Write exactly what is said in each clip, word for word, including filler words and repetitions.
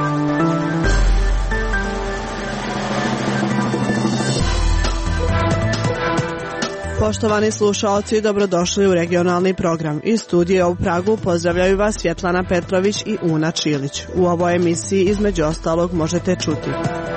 Poštovani slušaoci, dobrodošli u regionalni program. Iz studija u Pragu pozdravljaju vas Svjetlana Petrović i Una Čilić. U ovoj emisiji između ostalog možete čuti: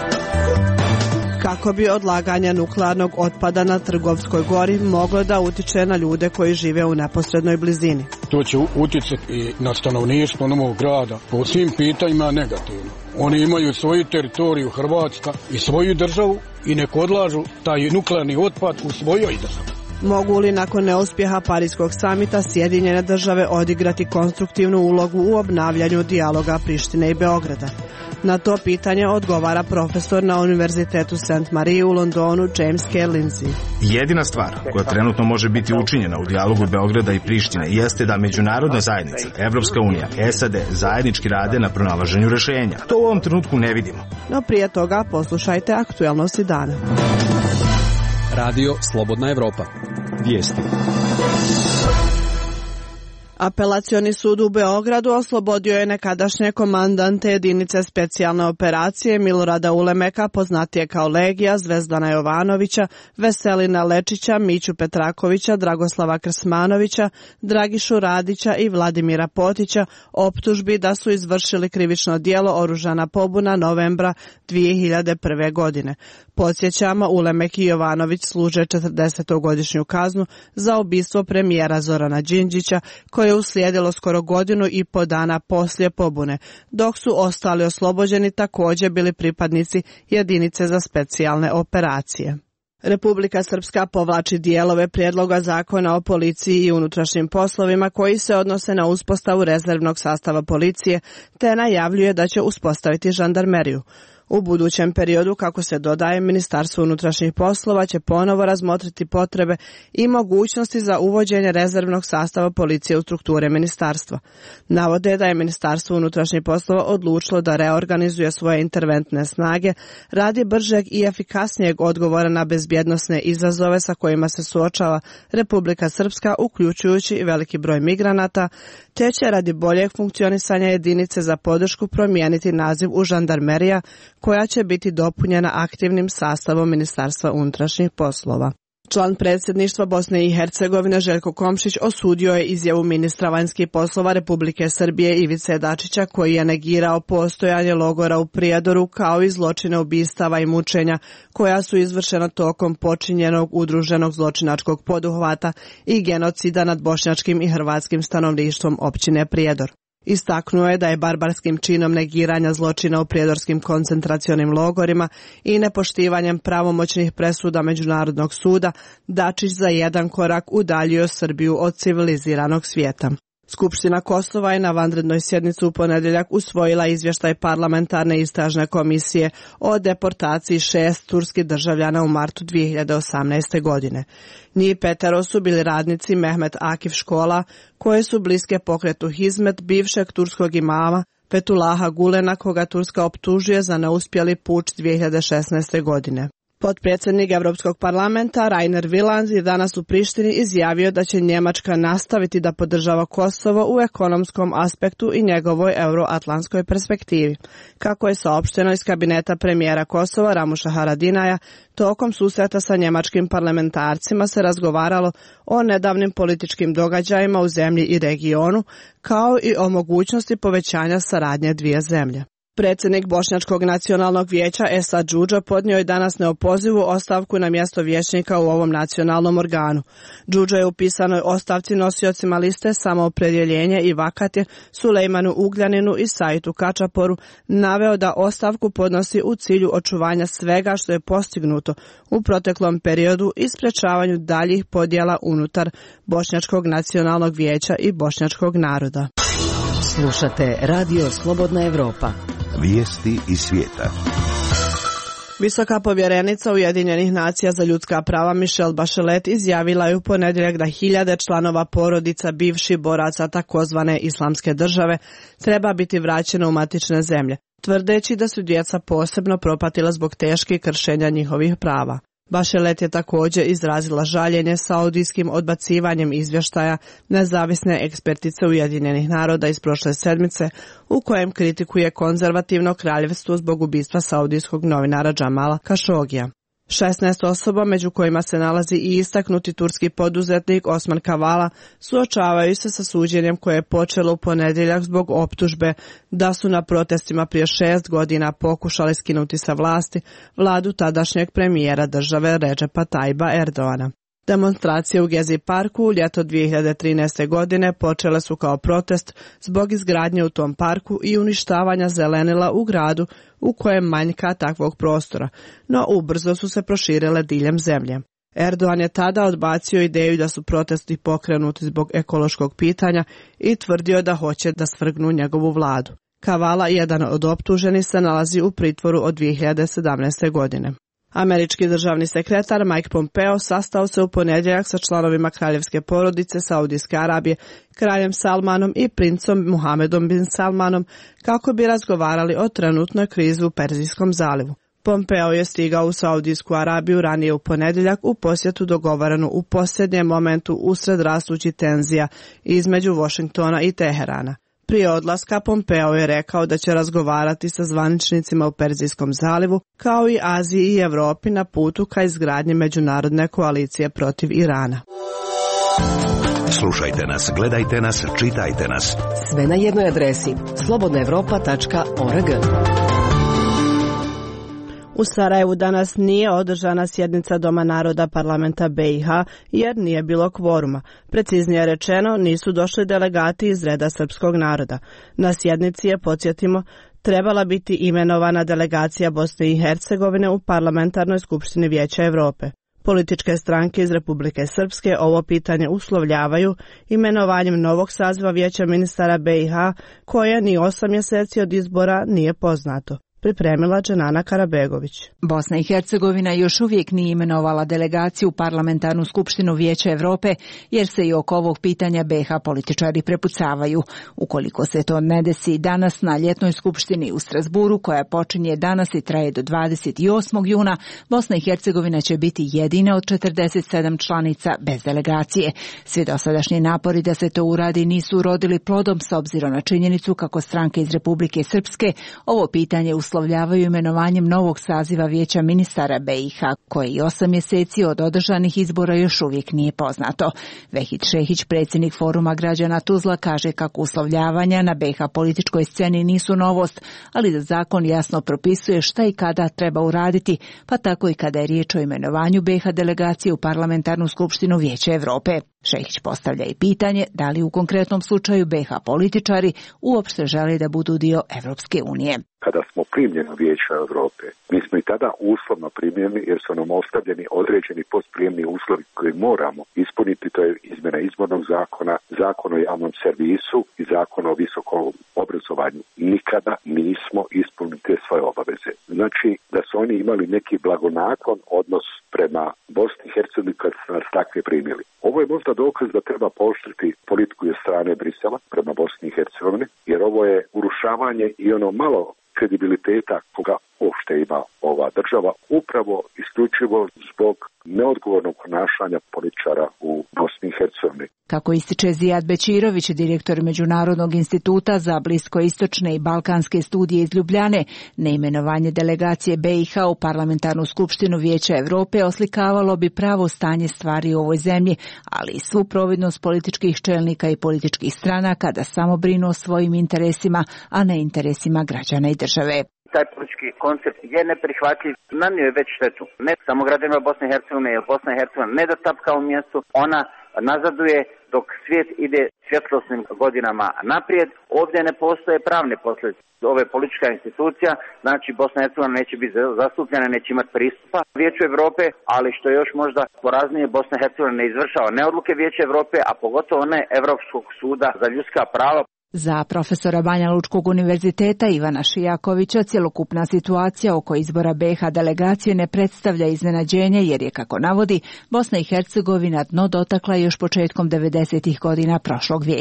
kako bi odlaganje nuklearnog otpada na Trgovskoj gori moglo da utiče na ljude koji žive u neposrednoj blizini. To će uticati i na stanovništvo novog grada po svim pitanjima negativno. Oni imaju svoju teritoriju, Hrvatska, i svoju državu i nek odlažu taj nuklearni otpad u svojoj državi. Mogu li nakon neuspjeha Parijskog samita Sjedinjene države odigrati konstruktivnu ulogu u obnavljanju dijaloga Prištine i Beograda? Na to pitanje odgovara profesor na Univerzitetu Saint Marie u Londonu James K. Lindsay. Jedina stvar koja trenutno može biti učinjena u dijalogu Beograda i Prištine jeste da međunarodna zajednica, Evropska unija, S A D zajednički rade na pronalaženju rješenja. To u ovom trenutku ne vidimo. No prije toga poslušajte aktualnosti dana. Radio Slobodna Evropa. Vijesti. Apelacioni sud u Beogradu oslobodio je nekadašnje komandante jedinice specijalne operacije Milorada Ulemeka, poznatije kao Legija, Zvezdana Jovanovića, Veselina Lečića, Miću Petrakovića, Dragoslava Krsmanovića, Dragišu Radića i Vladimira Potića optužbi da su izvršili krivično djelo oružana pobuna novembra dvije hiljade prve. godine. Podsjećamo, Ulemek i Jovanović služe četrdesetogodišnju kaznu za ubistvo premijera Zorana Đinđića, koje je uslijedilo skoro godinu i po dana poslije pobune, dok su ostali oslobođeni također bili pripadnici jedinice za specijalne operacije. Republika Srpska povlači dijelove prijedloga zakona o policiji i unutrašnjim poslovima koji se odnose na uspostavu rezervnog sastava policije, te najavljuje da će uspostaviti žandarmeriju. U budućem periodu, kako se dodaje, Ministarstvo unutrašnjih poslova će ponovo razmotriti potrebe i mogućnosti za uvođenje rezervnog sastava policije u strukture ministarstva. Navode da je Ministarstvo unutrašnjih poslova odlučilo da reorganizuje svoje interventne snage radi bržeg i efikasnijeg odgovora na bezbjednosne izazove sa kojima se suočava Republika Srpska, uključujući i veliki broj migranata, te će radi boljeg funkcionisanja jedinice za podršku promijeniti naziv u žandarmerija, koja će biti dopunjena aktivnim sastavom Ministarstva unutrašnjih poslova. Član predsjedništva Bosne i Hercegovine Željko Komšić osudio je izjavu ministra vanjskih poslova Republike Srbije Ivice Dačića, koji je negirao postojanje logora u Prijedoru kao i zločine ubistava i mučenja koja su izvršena tokom počinjenog udruženog zločinačkog poduhvata i genocida nad bošnjačkim i hrvatskim stanovništvom općine Prijedor. Istaknuo je da je barbarskim činom negiranja zločina u prijedorskim koncentracionim logorima i nepoštivanjem pravomoćnih presuda Međunarodnog suda Dačić za jedan korak udaljio Srbiju od civiliziranog svijeta. Skupština Kosova je na vanrednoj sjednici u ponedjeljak usvojila izvještaj parlamentarne istražne komisije o deportaciji šest turskih državljana u martu dvije hiljade osamnaeste. godine. Njih petero su bili radnici Mehmet Akif škola, koje su bliske pokretu Hizmet bivšeg turskog imama Fetulaha Gulena, koga Turska optužuje za neuspjeli puč dvije hiljade šesnaeste. godine. Potpredsjednik Europskog parlamenta Rainer Wieland je danas u Prištini izjavio da će Njemačka nastaviti da podržava Kosovo u ekonomskom aspektu i njegovoj euroatlantskoj perspektivi. Kako je saopšteno iz kabineta premijera Kosova Ramuša Haradinaja, tokom susreta sa njemačkim parlamentarcima se razgovaralo o nedavnim političkim događajima u zemlji i regionu, kao i o mogućnosti povećanja saradnje dvije zemlje. Predsjednik Bošnjačkog nacionalnog vijeća Esad Đuđo podnio je danas neopozivu ostavku na mjesto vijećnika u ovom nacionalnom organu. Đuđo je u pisanoj ostavci nosiocima liste Samoopredjeljenje i Vakatje Sulejmanu Ugljaninu i Saitu Kačaporu naveo da ostavku podnosi u cilju očuvanja svega što je postignuto u proteklom periodu i sprečavanju daljih podjela unutar Bošnjačkog nacionalnog vijeća i bošnjačkog naroda. Slušate Radio Slobodna Evropa. Vijesti iz svijeta. Visoka povjerenica Ujedinjenih nacija za ljudska prava Michelle Bachelet izjavila je u ponedjeljak da hiljade članova porodica bivših boraca takozvane islamske države treba biti vraćeno u matične zemlje, tvrdeći da su djeca posebno propatila zbog teških kršenja njihovih prava. Bachelet je također izrazila žaljenje saudijskim odbacivanjem izvještaja nezavisne ekspertice Ujedinjenih naroda iz prošle sedmice u kojem kritikuje konzervativno kraljevstvo zbog ubistva saudijskog novinara Džamala Kašogija. šesnaest osoba, među kojima se nalazi i istaknuti turski poduzetnik Osman Kavala, suočavaju se sa suđenjem koje je počelo u ponedjeljak zbog optužbe da su na protestima prije šest godina pokušali skinuti sa vlasti vladu tadašnjeg premijera države Redžepa Tajba Erdoana. Demonstracije u Gezi parku u ljeto dvije hiljade trinaeste. godine počele su kao protest zbog izgradnje u tom parku i uništavanja zelenila u gradu u kojem manjka takvog prostora, no ubrzo su se proširile diljem zemlje. Erdogan je tada odbacio ideju da su protesti pokrenuti zbog ekološkog pitanja i tvrdio da hoće da svrgnu njegovu vladu. Kavala, jedan od optuženih, se nalazi u pritvoru od dvije hiljade sedamnaeste. godine. Američki državni sekretar Mike Pompeo sastao se u ponedjeljak sa članovima kraljevske porodice Saudijske Arabije, kraljem Salmanom i princom Muhamedom bin Salmanom kako bi razgovarali o trenutnoj krizi u Perzijskom zalivu. Pompeo je stigao u Saudijsku Arabiju ranije u ponedjeljak u posjetu dogovorenu u posljednjem momentu usred rastućih tenzija između Washingtona i Teherana. Prije odlaska Pompeo je rekao da će razgovarati sa zvaničnicima u Perzijskom zalivu, kao i Aziji i Europi na putu ka izgradnji međunarodne koalicije protiv Irana. Slušajte nas, gledajte nas, čitajte nas. Sve na jednoj adresi slobodna evropa tačka org. U Sarajevu danas nije održana sjednica Doma naroda parlamenta be i ha jer nije bilo kvoruma. Preciznije rečeno, nisu došli delegati iz reda srpskog naroda. Na sjednici je, podsjetimo, trebala biti imenovana delegacija Bosne i Hercegovine u Parlamentarnoj skupštini Vijeća Europe. Političke stranke iz Republike Srpske ovo pitanje uslovljavaju imenovanjem novog saziva Vijeća ministara be i ha, koje ni osam mjeseci od izbora nije poznato. Pripremila Dženana Karabegović. Bosna i Hercegovina još uvijek nije imenovala delegaciju u Parlamentarnu skupštinu Vijeća Europe, jer se i oko ovog pitanja be i ha političari prepucavaju. Ukoliko se to ne desi danas na ljetnoj skupštini u Strasburu, koja počinje danas i traje do dvadeset osmog juna, Bosna i Hercegovina će biti jedina od četrdeset sedam članica bez delegacije. Svi dosadašnji napori da se to uradi nisu urodili plodom s obzirom na činjenicu kako stranke iz Republike Srpske ovo pitanje u uslovljavaju imenovanjem novog saziva Vijeća ministara be i ha, koji i osam mjeseci od održanih izbora još uvijek nije poznato. Vehid Šehić, predsjednik Foruma građana Tuzla, kaže kako uslovljavanja na be i ha političkoj sceni nisu novost, ali da zakon jasno propisuje šta i kada treba uraditi, pa tako i kada je riječ o imenovanju be i ha delegacije u Parlamentarnu skupštinu Vijeća Europe. Šehić postavlja i pitanje da li u konkretnom slučaju be i ha političari uopšte žele da budu dio Evropske unije. Kada smo primljeni u Vijeće Europe, mi smo i tada uslovno primljeni jer su nam ostavljeni određeni postprijemni uslovi koje moramo ispuniti, to je izmjena izbornog zakona, zakon o javnom servisu i zakon o visokom obrazovanju. Nikada nismo ispunili te svoje obaveze. Znači da su oni imali neki blagonaklon odnos prema Bosni i Hercegovini kad su nas takve primili. Ovo je možda dokaz da treba pooštriti politiku od strane Brisela prema Bosni i Hercegovini, jer ovo je urušavanje i ono malo kredibiliteta koga uopšte ima ova država, upravo isključivo zbog neodgovornog ponašanja političara u Bosni i Hercegovini. Kako ističe Zijad Bečirović, direktor Međunarodnog instituta za bliskoistočne i balkanske studije iz Ljubljane, neimenovanje delegacije be i ha u Parlamentarnu skupštinu Vijeća Europe oslikavalo bi pravo stanje stvari u ovoj zemlji, ali i svu providnost političkih čelnika i političkih stranaka da samo brinu o svojim interesima, a ne interesima građana i države. Taj politički koncept je neprihvatljiv, nanio je već štetu. Ne samo građanima Bosne i Hercegovine, jer Bosna i Hercegovina ne da tapka u mjestu, ona nazaduje dok svijet ide svjetlosnim godinama naprijed. Ovdje ne postoje pravne posljedice. Ovo je politička institucija, znači Bosna i Hercegovina neće biti zastupljena, neće imati pristupa Vijeću Europe, ali što je još možda poraznije, Bosna i Hercegovina ne izvršava ne odluke Vijeća Europe, a pogotovo ne Europskog suda za ljudska prava. Za profesora Banja Lučkog univerziteta Ivana Šijakovića cjelokupna situacija oko izbora be i ha delegacije ne predstavlja iznenađenje jer je, kako navodi, Bosna i Hercegovina dno dotakla još početkom devedesetih godina prošlog vijeka.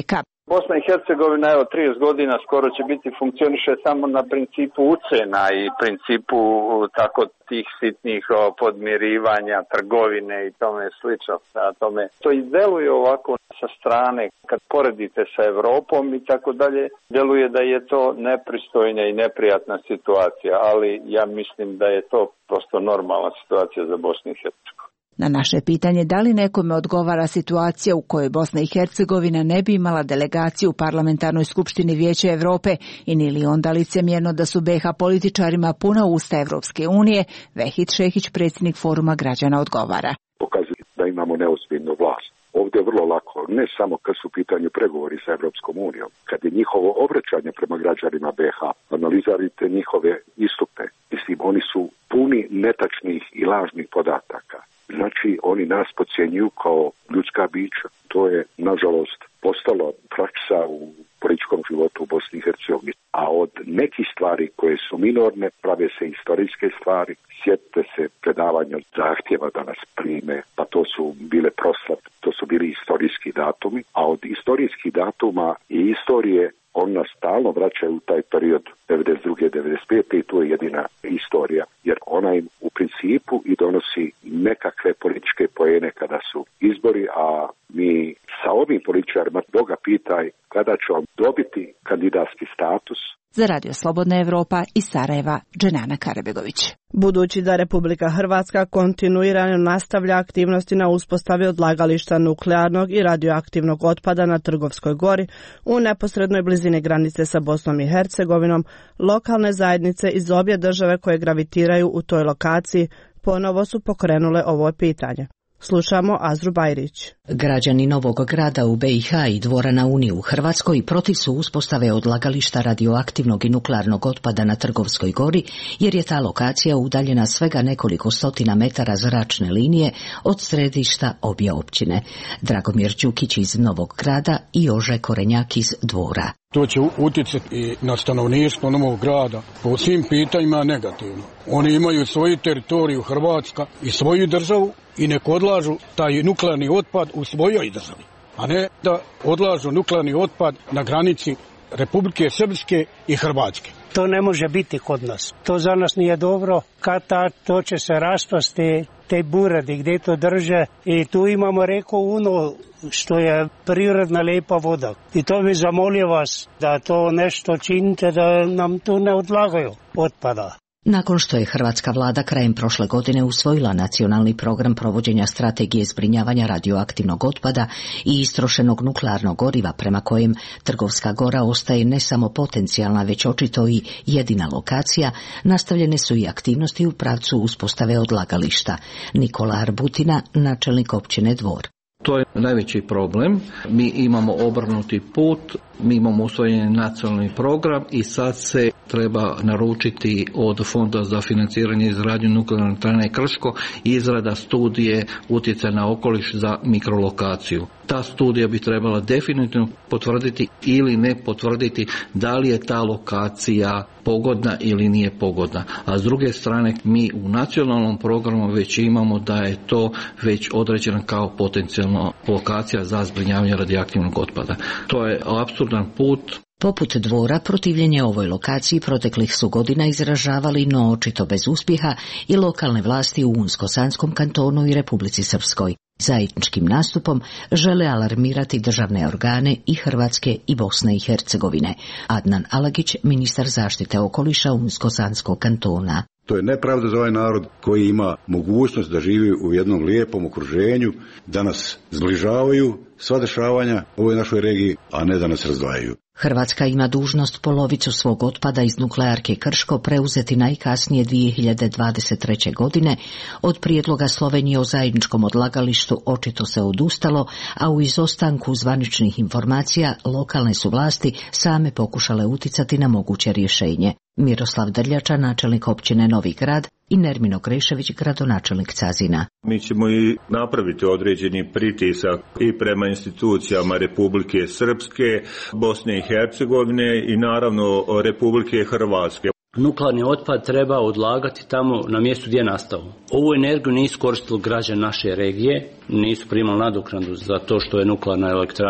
Bosna i Hercegovina, evo, trideset godina skoro će biti, funkcioniše samo na principu ucena i principu tako tih sitnih o, podmirivanja, trgovine i tome slično. A tome to izdeluje ovako sa strane, kad poredite sa Evropom i tako dalje, deluje da je to nepristojna i neprijatna situacija, ali ja mislim da je to prosto normalna situacija za Bosnu i Hercegovinu. Na naše pitanje da li nekome odgovara situacija u kojoj Bosna i Hercegovina ne bi imala delegaciju u Parlamentarnoj skupštini Vijeća Evrope i nije li onda licemjerno da su B iH političarima puna usta Evropske unije, Vehid Šehić, predsjednik Foruma građana, odgovara. Pokazuje da imamo neozbiljnu vlast. Ovdje je vrlo lako, ne samo kad su u pitanju pregovori sa Evropskom unijom, kad je njihovo obraćanje prema građanima B iH, analizirajte njihove istupe. Mislim, oni su puni netačnih i lažnih podataka. Znači, oni nas podcjenjuju kao ljudska bića. To je, nažalost, postalo praksa u političkom životu u Bosni i Hercegovini. A od nekih stvari koje su minorne, prave se istorijske stvari. Sjetite se predavanja zahtjeva da nas prime, pa to su bile proslave, to su bili istorijski datumi. A od istorijskih datuma i istorije on nas stalno vraćaju u taj period devedeset druge devedeset pete i to je jedina istorija, jer ona im u principu i donosi nekakve političke poene kada su izbori, a mi sa ovim političarima Boga pitaj kada će on dobiti kandidatski status. Za Radio Slobodna Evropa iz Sarajeva, Dženana Karabegović. Budući da Republika Hrvatska kontinuirano nastavlja aktivnosti na uspostavi odlagališta nuklearnog i radioaktivnog otpada na Trgovskoj gori u neposrednoj blizini granice sa Bosnom i Hercegovinom, lokalne zajednice iz obje države koje gravitiraju u toj lokaciji ponovo su pokrenule ovo pitanje. Slušamo Azru Bajrić. Građani Novog Grada u B iH i Dvora na Uni u Hrvatskoj protiv su uspostave odlagališta radioaktivnog i nuklearnog otpada na Trgovskoj gori, jer je ta lokacija udaljena svega nekoliko stotina metara zračne linije od središta obje općine. Dragomir Đukić iz Novog Grada i Jože Korenjak iz Dvora. To će utjecati i na stanovništvo Novog Grada po svim pitanjima negativno. Oni imaju svoju teritoriju Hrvatska i svoju državu i nek odlažu taj nuklearni otpad u svojoj državi, a ne da odlažu nuklearni otpad na granici Republike Srpske i Hrvatske. To ne može biti kod nas. To za nas nije dobro. Kad ta, to će se raspasti, te buradi gdje to drže. I tu imamo reko ono što je prirodna lijepa voda. I to bi zamolio vas da to nešto činite, da nam tu ne odlagaju otpada. Nakon što je hrvatska vlada krajem prošle godine usvojila nacionalni program provođenja strategije zbrinjavanja radioaktivnog otpada i istrošenog nuklearnog goriva prema kojem Trgovska gora ostaje ne samo potencijalna, već očito i jedina lokacija, nastavljene su i aktivnosti u pravcu uspostave odlagališta. Nikola Arbutina, načelnik općine Dvor. To je najveći problem. Mi imamo obrnuti put, mi imamo usvojeni nacionalni program i sad se treba naručiti od Fonda za financiranje i izgradnju nuklearne elektrane Krško izrada studije utjecaja na okoliš za mikrolokaciju. Ta studija bi trebala definitivno potvrditi ili ne potvrditi da li je ta lokacija pogodna ili nije pogodna. A s druge strane mi u nacionalnom programu već imamo da je to već određena kao potencijalna lokacija za zbrinjavanje radioaktivnog otpada. To je apsurdan put. Poput Dvora, protivljenje ovoj lokaciji proteklih su godina izražavali, no očito bez uspjeha, i lokalne vlasti u Unsko-Sanskom kantonu i Republici Srpskoj. Zajedničkim nastupom žele alarmirati državne organe i Hrvatske i Bosne i Hercegovine. Adnan Alagić, ministar zaštite okoliša Unsko-Sanskog kantona. To je nepravda za ovaj narod koji ima mogućnost da živi u jednom lijepom okruženju, da nas zbližavaju sva dešavanja u ovoj našoj regiji, a ne da nas razdvajaju. Hrvatska ima dužnost polovicu svog otpada iz nuklearke Krško preuzeti najkasnije dvije hiljade dvadeset treće. godine. Od prijedloga Slovenije o zajedničkom odlagalištu očito se odustalo, a u izostanku zvaničnih informacija lokalne su vlasti same pokušale uticati na moguće rješenje. Miroslav Drljača, načelnik općine Novi Grad, i Nermino Krešević, gradonačelnik Cazina. Mi ćemo i napraviti određeni pritisak i prema institucijama Republike Srpske, Bosne i Hercegovine i naravno Republike Hrvatske. Nuklearni otpad treba odlagati tamo na mjestu gdje je nastao. Ovu energiju nisu koristili građani naše regije, nisu primali nadoknadu za to što je nuklearna elektrana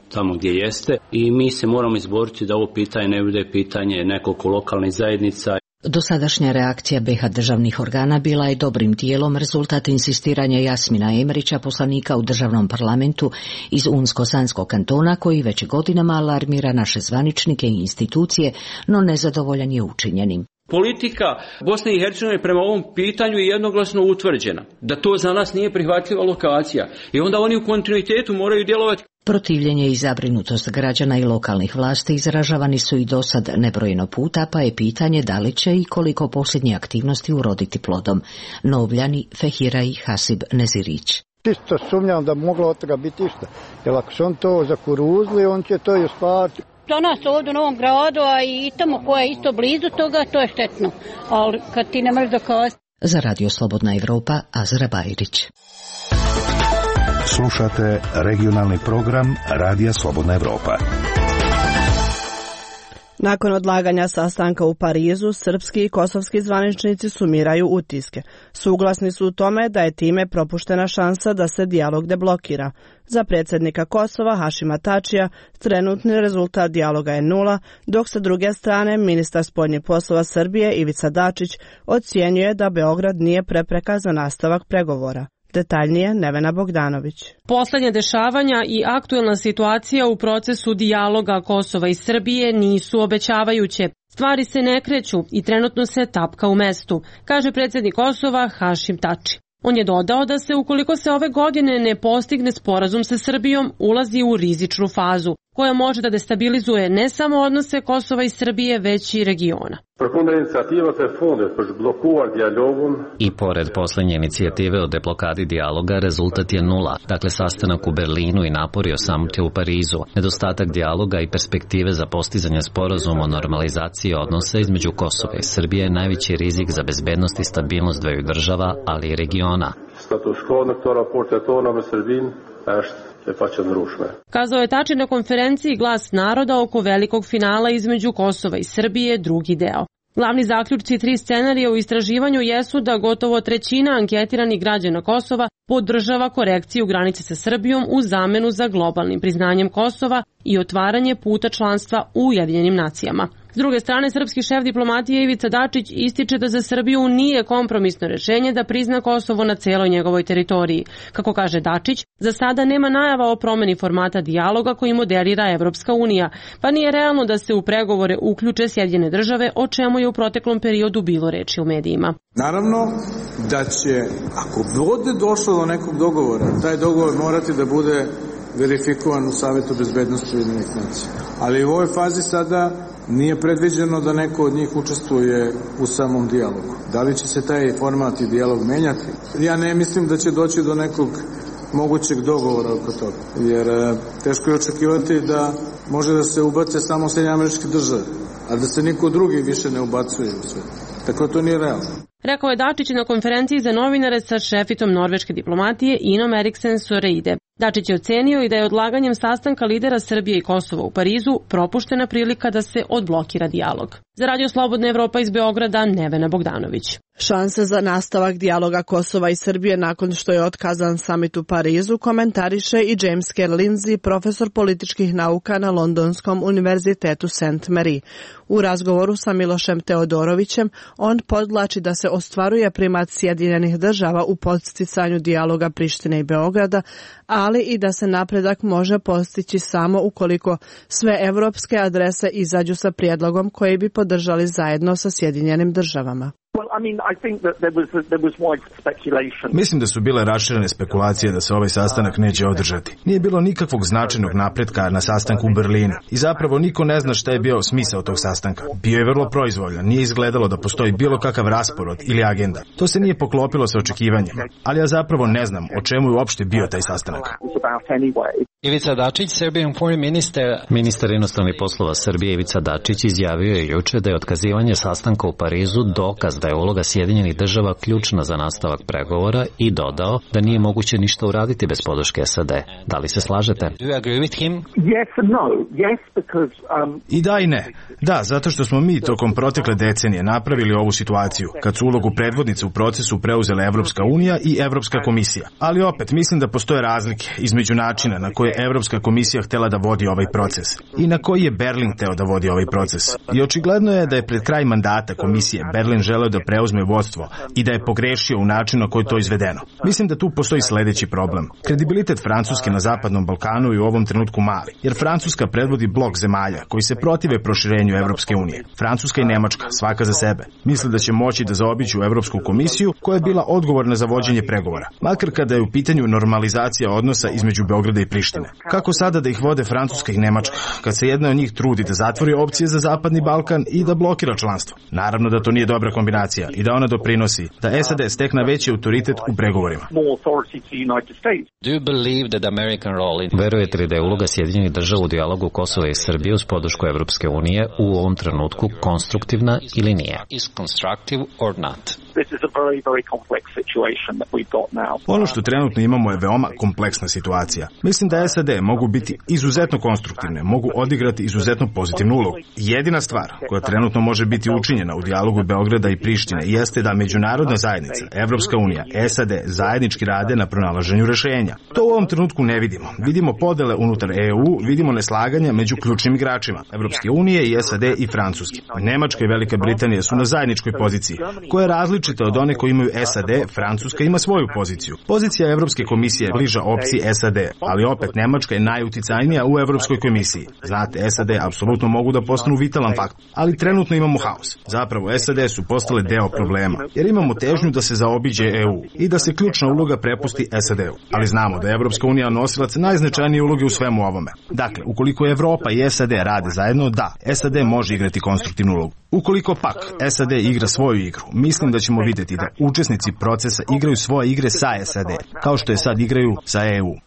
tamo gdje jeste i mi se moramo izboriti da ovo pitanje ne bude pitanje nekoliko lokalnih zajednica. Dosadašnja reakcija be ha državnih organa bila je dobrim dijelom rezultat insistiranja Jasmina Emrića, poslanika u državnom parlamentu iz Unsko-Sanskog kantona, koji već godinama alarmira naše zvaničnike i institucije, no nezadovoljan je učinjenim. Politika Bosne i Hercegovine prema ovom pitanju je jednoglasno utvrđena, da to za nas nije prihvatljiva lokacija i onda oni u kontinuitetu moraju djelovati. Protivljenje i zabrinutost građana i lokalnih vlasti izražavani su i dosad nebrojeno puta, pa je pitanje da li će i koliko posljednje aktivnosti uroditi plodom. Novljani Fehira i Hasib Nezirić. Čisto sumnjam da moglo od toga biti išta, jer ako se on to zakuruzli, on će to i ostvariti. Za nas ovdje u Novom Gradu, a i tamo koja je isto blizu toga, to je štetno. Ali kad ti ne možeš dokazati. Za Radio Slobodna Evropa, Azra Bajrić. Slušate regionalni program Radija Slobodna Evropa. Nakon odlaganja sastanka u Parizu, srpski i kosovski zvaničnici sumiraju utiske. Suglasni su u tome da je time propuštena šansa da se dijalog deblokira. Za predsjednika Kosova, Hašima Tačija, trenutni rezultat dijaloga je nula, dok sa druge strane ministar spoljnih poslova Srbije Ivica Dačić ocjenjuje da Beograd nije prepreka za nastavak pregovora. Detaljnije Nevena Bogdanović. Poslednje dešavanja i aktuelna situacija u procesu dijaloga Kosova i Srbije nisu obećavajuće. Stvari se ne kreću i trenutno se tapka u mestu, kaže predsjednik Kosova Hašim Tači. On je dodao da se ukoliko se ove godine ne postigne sporazum sa Srbijom, ulazi u rizičnu fazu, koja može da destabilizuje ne samo odnose Kosova i Srbije, već i regiona. I pored posljednje inicijative o deblokadi dijaloga, rezultat je nula. Dakle, sastanak u Berlinu i napori osamke u Parizu. Nedostatak dijaloga i perspektive za postizanje sporazuma o normalizaciji odnosa između Kosova i Srbije je najveći rizik za bezbednost i stabilnost dveju država, ali i regiona. Kazao je Tači na konferenciji Glas naroda oko velikog finala između Kosova i Srbije, drugi deo. Glavni zaključci tri scenarija u istraživanju jesu da gotovo trećina anketiranih građana Kosova podržava korekciju granice sa Srbijom u zamenu za globalnim priznanjem Kosova i otvaranje puta članstva u Ujedinjenim nacijama. S druge strane, srpski šef diplomatije Ivica Dačić ističe da za Srbiju nije kompromisno rješenje da prizna Kosovo na celoj njegovoj teritoriji. Kako kaže Dačić, za sada nema najava o promeni formata dijaloga koji modelira Evropska unija, pa nije realno da se u pregovore uključe Sjedinjene države, o čemu je u proteklom periodu bilo reči u medijima. Naravno da će, ako bude došlo do nekog dogovora, taj dogovor morati da bude verifikovan u Savetu bezbednosti Ujedinjenih nacija. Ali u ovoj fazi sada nije predviđeno da neko od njih učestvuje u samom dijalogu. Da li će se taj format i dijalog menjati? Ja ne mislim da će doći do nekog mogućeg dogovora oko toga, jer teško je očekivati da može da se ubace samo Sjedinjene Američke Države, a da se niko drugi više ne ubacuje u sve. Tako to nije realno. Rekao je Dačić na konferenciji za novinare sa šefitom norveške diplomatije Inom Eriksen Soreide. Dačić je ocenio i da je odlaganjem sastanka lidera Srbije i Kosova u Parizu propuštena prilika da se odblokira dijalog. Za Radio Slobodna Evropa iz Beograda, Nevena Bogdanović. Šanse za nastavak dijaloga Kosova i Srbije nakon što je otkazan samit u Parizu komentariše i James Kerr Lindsay, profesor političkih nauka na Londonskom univerzitetu Saint Mary. U razgovoru sa Milošem Teodorovićem on podvlači da se ostvaruje primat Sjedinjenih država u podsticanju dijaloga Prištine i Beograda, ali i da se napredak može postići samo ukoliko sve evropske adrese izađu sa prijedlogom koji bi podržali zajedno sa Sjedinjenim državama. Mislim da su bile raširene spekulacije da se ovaj sastanak neće održati. Nije bilo nikakvog značajnog napretka na sastanku u Berlinu i zapravo niko ne zna šta je bio smisao tog sastanka. Bio je vrlo proizvoljan, nije izgledalo da postoji bilo kakav raspored ili agenda. To se nije poklopilo sa očekivanjima, ali ja zapravo ne znam o čemu je uopšte bio taj sastanak. Ivica Dačić, Serbian Foreign Minister. Ministar inostranih poslova Srbije Ivica Dačić izjavio je juče da je otkazivanje sastanka u Parizu dokaz da je uloga Sjedinjenih država ključna za nastavak pregovora i dodao da nije moguće ništa uraditi bez podrške S A D. Da li se slažete? Do you agree with him? Yes and no. Yes, because, um... I da i ne. Da, zato što smo mi tokom protekle decenije napravili ovu situaciju, kad su ulogu predvodnice u procesu preuzele Evropska unija i Evropska komisija. Ali opet, mislim da postoje razlike između načina na koji je Evropska komisija htela da vodi ovaj proces i na koji je Berlin hteo da vodi ovaj proces. I očigledno je da je pred kraj mandata komisije Berlin želeo da preuzme vodstvo i da je pogrešio u načinu na koji je to izvedeno. Mislim da tu postoji sledeći problem. Kredibilitet Francuske na Zapadnom Balkanu je u ovom trenutku mali, jer Francuska predvodi blok zemalja koji se protive proširenju Evropske unije. Francuska i Nemačka, svaka za sebe, misle da će moći da zaobiđu Evropsku komisiju koja je bila odgovorna za vođenje pregovora, makar kada je u pitanju normalizacija odnosa između Beograda i Prištine. Kako sada da ih vode Francuska i Nemačka, kad se jedna od njih trudi da zatvori opcije za Zapadni Balkan i da blokira članstvo? Naravno da to nije dobra kombinacija i da ona doprinosi da S A D stekne veći autoritet u pregovorima. Verujete li da je uloga Sjedinjenih država u dijalogu Kosova i Srbije uz podršku Evropske unije u ovom trenutku konstruktivna ili nije? Ono što trenutno imamo je veoma kompleksna situacija. Mislim da S A D mogu biti izuzetno konstruktivne, mogu odigrati izuzetno pozitivnu ulogu. Jedina stvar koja trenutno može biti učinjena u dijalogu Beograda i Prištine jeste da međunarodna zajednica, Evropska unija, S A D zajednički rade na pronalaženju rešenja. To u ovom trenutku ne vidimo. Vidimo podele unutar E U, vidimo neslaganja među ključnim igračima Evropske unije i S A D i Francuske. Nemačka i Velika Britanija su na zajedničkoj poziciji, koja je različita od one koje imaju S A D. Francuska ima svoju poziciju. Pozicija Evropske komisije je bliža opciji S A D, ali opet Nemačka je najuticajnija u Evropskoj komisiji. Znate, S A D apsolutno mogu da postanu vitalan faktor, ali trenutno imamo haos. Zapravo, S A D su postale deo problema, jer imamo težnju da se zaobiđe E U i da se ključna uloga prepusti S A D-u. Ali znamo da je Evropska unija nosilac najznačajnije uloge u svemu ovome. Dakle, ukoliko Evropa i S A D rade zajedno, da, S A D može igrati konstruktivnu ulogu. Ukoliko pak S A D igra svoju igru, mislim da ćemo videti da učesnici procesa igraju svoje igre sa S A D, kao što je sad igraju sa E U.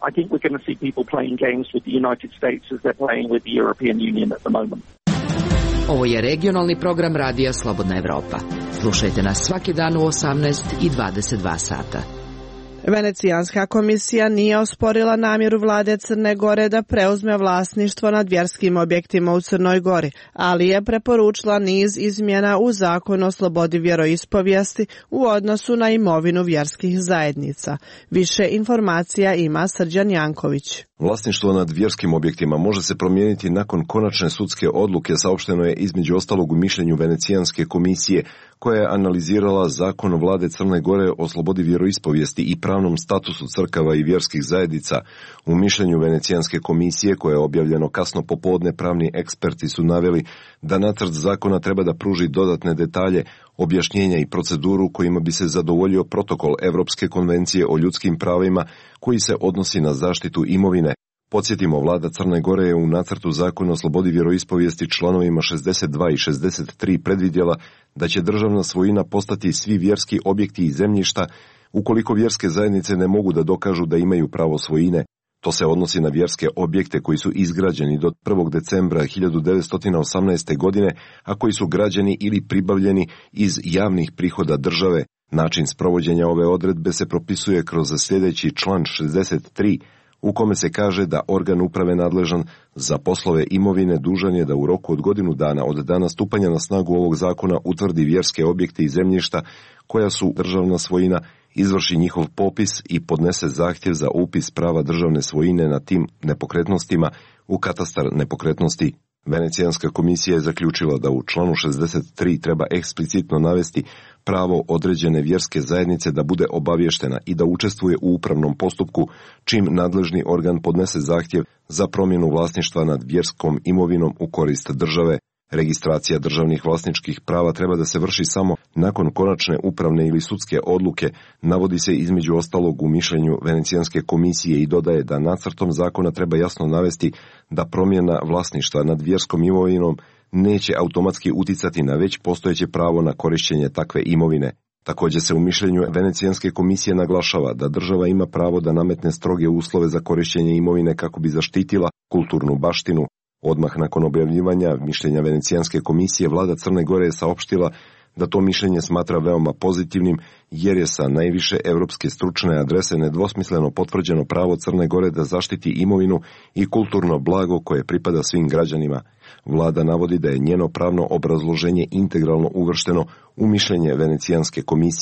Ovo je regionalni program Radija Slobodna Evropa. Slušajte nas svaki dan u osamnaest i dvadeset dva sata. Venecijanska komisija nije osporila namjeru vlade Crne Gore da preuzme vlasništvo nad vjerskim objektima u Crnoj Gori, ali je preporučila niz izmjena u zakonu o slobodi vjeroispovijesti u odnosu na imovinu vjerskih zajednica. Više informacija ima Srđan Janković. Vlasništvo nad vjerskim objektima može se promijeniti nakon konačne sudske odluke, saopšteno je između ostalog u mišljenju Venecijanske komisije, koja je analizirala zakon vlade Crne Gore o slobodi vjeroispovijesti i pravnom statusu crkava i vjerskih zajednica. U mišljenju Venecijanske komisije, koje je objavljeno kasno popodne, pravni eksperti su naveli da nacrt zakona treba da pruži dodatne detalje, objašnjenja i proceduru kojima bi se zadovoljio protokol Evropske konvencije o ljudskim pravima koji se odnosi na zaštitu imovine. Podsjetimo, vlada Crne Gore je u nacrtu zakona o slobodi vjeroispovijesti članovima šezdeset dva i šezdeset tri predvidjela da će državna svojina postati svi vjerski objekti i zemljišta ukoliko vjerske zajednice ne mogu da dokažu da imaju pravo svojine. To se odnosi na vjerske objekte koji su izgrađeni do prvog decembra hiljadu devetsto osamnaeste. godine, a koji su građeni ili pribavljeni iz javnih prihoda države. Način sprovođenja ove odredbe se propisuje kroz sljedeći član šezdeset tri, u kome se kaže da organ uprave nadležan za poslove imovine dužan je da u roku od godinu dana od dana stupanja na snagu ovog zakona utvrdi vjerske objekte i zemljišta koja su državna svojina, izvrši njihov popis i podnese zahtjev za upis prava državne svojine na tim nepokretnostima u katastar nepokretnosti. Venecijanska komisija je zaključila da u članu šezdeset tri treba eksplicitno navesti pravo određene vjerske zajednice da bude obavještena i da učestvuje u upravnom postupku čim nadležni organ podnese zahtjev za promjenu vlasništva nad vjerskom imovinom u korist države. Registracija državnih vlasničkih prava treba da se vrši samo nakon konačne upravne ili sudske odluke, navodi se između ostalog u mišljenju Venecijanske komisije i dodaje da nacrtom zakona treba jasno navesti da promjena vlasništva nad vjerskom imovinom neće automatski uticati na već postojeće pravo na korištenje takve imovine. Također se u mišljenju Venecijanske komisije naglašava da država ima pravo da nametne stroge uslove za korištenje imovine kako bi zaštitila kulturnu baštinu. Odmah nakon objavljivanja mišljenja Venecijanske komisije, vlada Crne Gore je saopštila da to mišljenje smatra veoma pozitivnim, jer je sa najviše evropske stručne adrese nedvosmisleno potvrđeno pravo Crne Gore da zaštiti imovinu i kulturno blago koje pripada svim građanima. Vlada navodi da je njeno pravno obrazloženje integralno uvršteno u mišljenje Venecijanske komisije.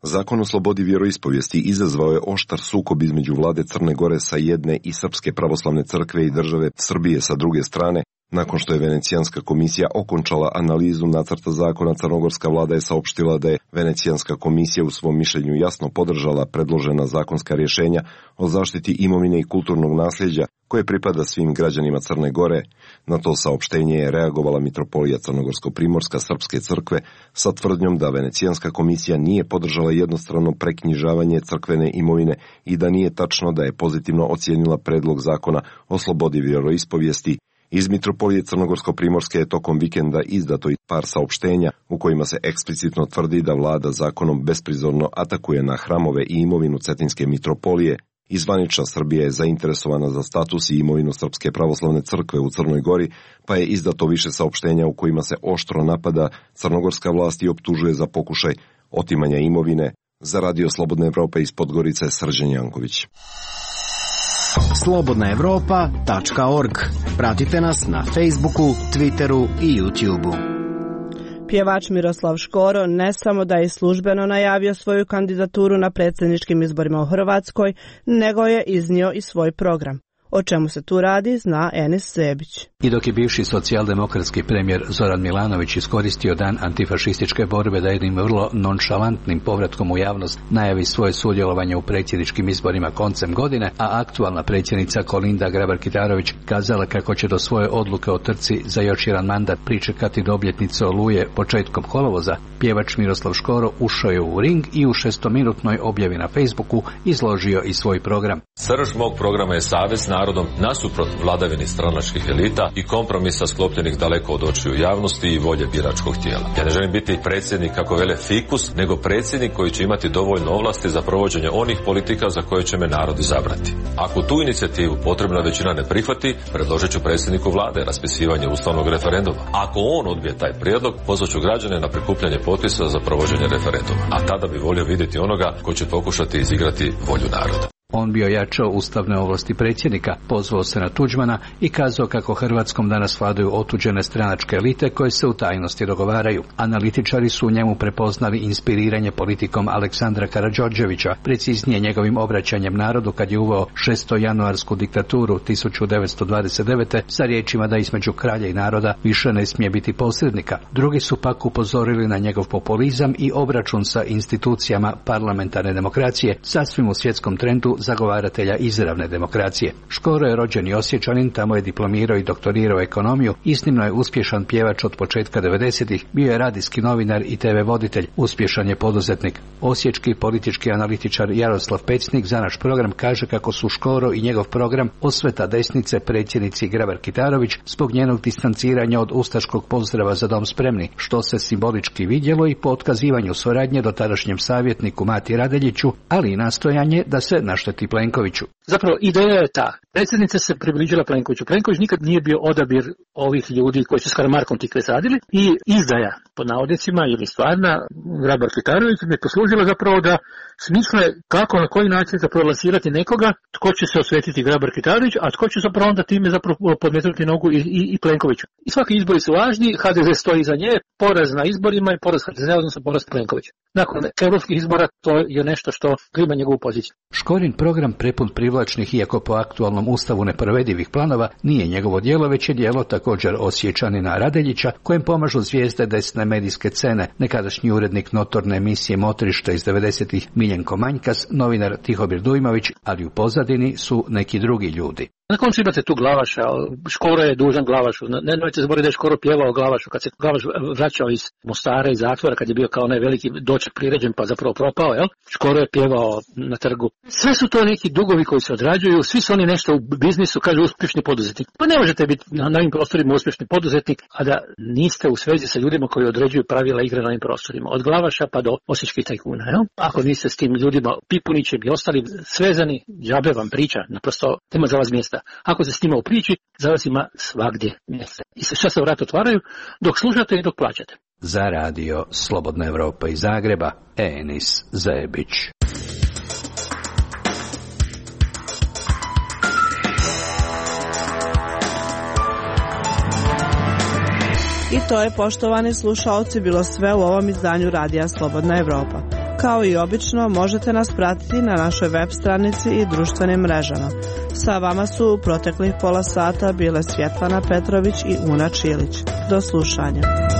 Zakon o slobodi vjeroispovijesti izazvao je oštar sukob između vlade Crne Gore sa jedne i Srpske pravoslavne crkve i države Srbije sa druge strane. Nakon što je Venecijanska komisija okončala analizu nacrta zakona, crnogorska vlada je saopštila da je Venecijanska komisija u svom mišljenju jasno podržala predložena zakonska rješenja o zaštiti imovine i kulturnog nasljeđa koje pripada svim građanima Crne Gore. Na to saopštenje je reagovala mitropolija Crnogorsko-primorska Srpske crkve sa tvrdnjom da Venecijanska komisija nije podržala jednostrano preknjižavanje crkvene imovine i da nije tačno da je pozitivno ocijenila predlog zakona o slobodi vjeroispovijesti. Iz mitropolije Crnogorsko-primorske je tokom vikenda izdato i par saopštenja u kojima se eksplicitno tvrdi da vlada zakonom besprizorno atakuje na hramove i imovinu Cetinske mitropolije. I zvanična Srbija je zainteresovana za status i imovinu Srpske pravoslavne crkve u Crnoj Gori, pa je izdato više saopštenja u kojima se oštro napada crnogorska vlast i optužuje za pokušaj otimanja imovine. Za Radio Slobodna Evropa iz Podgorice, Srđan Janković. slobodna evropa tačka org. Pratite nas na Facebooku, Twitteru i YouTubeu. Pjevač Miroslav Škoro ne samo da je službeno najavio svoju kandidaturu na predsjedničkim izborima u Hrvatskoj, nego je iznio i svoj program. O čemu se tu radi, zna Enis Zebić. I dok je bivši socijaldemokratski premijer Zoran Milanović iskoristio dan antifašističke borbe da jednim vrlo nonšalantnim povratkom u javnost najavi svoje sudjelovanje u predsjedničkim izborima koncem godine, a aktualna predsjednica Kolinda Grabar-Kitarović kazala kako će do svoje odluke o trci za još jedan mandat pričekati do obljetnice Oluje početkom kolovoza, pjevač Miroslav Škoro ušao je u ring i u šestominutnoj objavi na Facebooku izložio i svoj program. Srž mog programa je savez narodom nasuprot vladavini stranačkih elita i kompromisa sklopljenih daleko od očiju javnosti i volje biračkog tijela. Ja ne želim biti predsjednik, kako vele, fikus, nego predsjednik koji će imati dovoljno ovlasti za provođenje onih politika za koje će me narod izabrati. Ako tu inicijativu potrebna većina ne prihvati, predložit ću predsjedniku vlade raspisivanje ustavnog referenduma. Ako on odbije taj prijedlog, pozvaću građane na prikupljanje potpisa za provođenje referenduma. A tada bi volio vidjeti onoga koji će pokušati izigrati volju naroda. On bio jačao ustavne ovlasti predsjednika, pozvao se na Tuđmana i kazao kako Hrvatskom danas vladaju otuđene stranačke elite koje se u tajnosti dogovaraju. Analitičari su u njemu prepoznali inspiriranje politikom Aleksandra Karađorđevića, preciznije njegovim obraćanjem narodu kad je uveo šestojanuarsku diktaturu tisuću devetsto dvadeset devete sa riječima da između kralja i naroda više ne smije biti posrednika. Drugi su pak upozorili na njegov populizam i obračun sa institucijama parlamentarne demokracije, sasvim u svjetskom trendu zagovaratelja izravne demokracije. Škoro je rođeni Osječanin, tamo je diplomirao i doktorirao ekonomiju, iznimno je uspješan pjevač od početka devedesetih, bio je radijski novinar i te ve voditelj, uspješan je poduzetnik. Osječki politički analitičar Jaroslav Pecnik za naš program kaže kako su Škoro i njegov program osveta desnice predsjednici Grabar-Kitarović zbog njenog distanciranja od ustaškog pozdrava za dom spremni, što se simbolički vidjelo i po otkazivanju suradnje dotadašnjem savjetniku Mati Radeljiću, ali i nastojanje da se našteti Plenkoviću. Zapravo ideja je ta. Predsjednica se približila Plenkoviću. Plenković nikad nije bio odabir ovih ljudi koji su s Karamarkom tikve sadili i izdaja, pod navodnicima ili stvarna, Grabar-Kitarović je poslužila zapravo da smisle kako, na koji način zapravo lansirati nekoga, tko će se osvetiti Grabar-Kitarović, a tko će zapravo onda time zapravo podmetnuti nogu i, i, i Plenkoviću. I svaki izbori su važni, ha de ze stoji iza nje, poraz na izborima i poraz ha de ze, odnosno poraz Plenkovića. Nakon europskih izbora to je nešto što klima njegovu poziciju. Škorin program prepun privlačnih, iako po aktualnom ustavu neprovedivih planova, nije njegovo djelo, već je djelo također Osječanina Radeljića, kojem pomažu zvijezde desne medijske scene, nekadašnji urednik notorne emisije Motrišta iz devedesetih Miljenko Manjkas, novinar Tihomir Dujmović, ali u pozadini su neki drugi ljudi. Na koncu imate tu Glavaša, Škoro je dužan Glavašu. Ne nemojte zaboraviti da je Škoro pjevao Glavašu kad se Glavaš vraćao iz Mostara, iz zatvora, kad je bio kao onaj veliki doček priređen pa zapravo propao, jel? Škoro je pjevao na trgu. Sve su to neki dugovi koji se odrađuju, svi su oni nešto u biznisu, kažu uspješni poduzetnik. Pa ne možete biti na novim prostorima uspješni poduzetnik, a da niste u svezi sa ljudima koji određuju pravila igre na ovim prostorima. Od Glavaša pa do osječkih tajkuna, jel? Ako niste s tim ljudima, Pipunićem i ostali svezani, džabe vam priča, naprosto nema za vas mjesta. Ako se s njima u priči, za vas ima svagdje mjesta. I se čas vrat otvaraju dok slušate i dok plaćate. Za radio Slobodna Evropa iz Zagreba, Enis Zebić. I to je, poštovani slušaoci, bilo sve u ovom izdanju radija Slobodna Evropa. Kao i obično, možete nas pratiti na našoj web stranici i društvenim mrežama. Sa vama su u proteklih pola sata bile Svjetlana Petrović i Una Čilić. Do slušanja.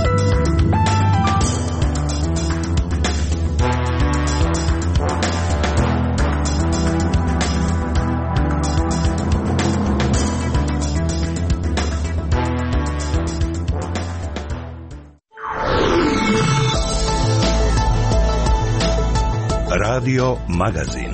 Radio Magazin.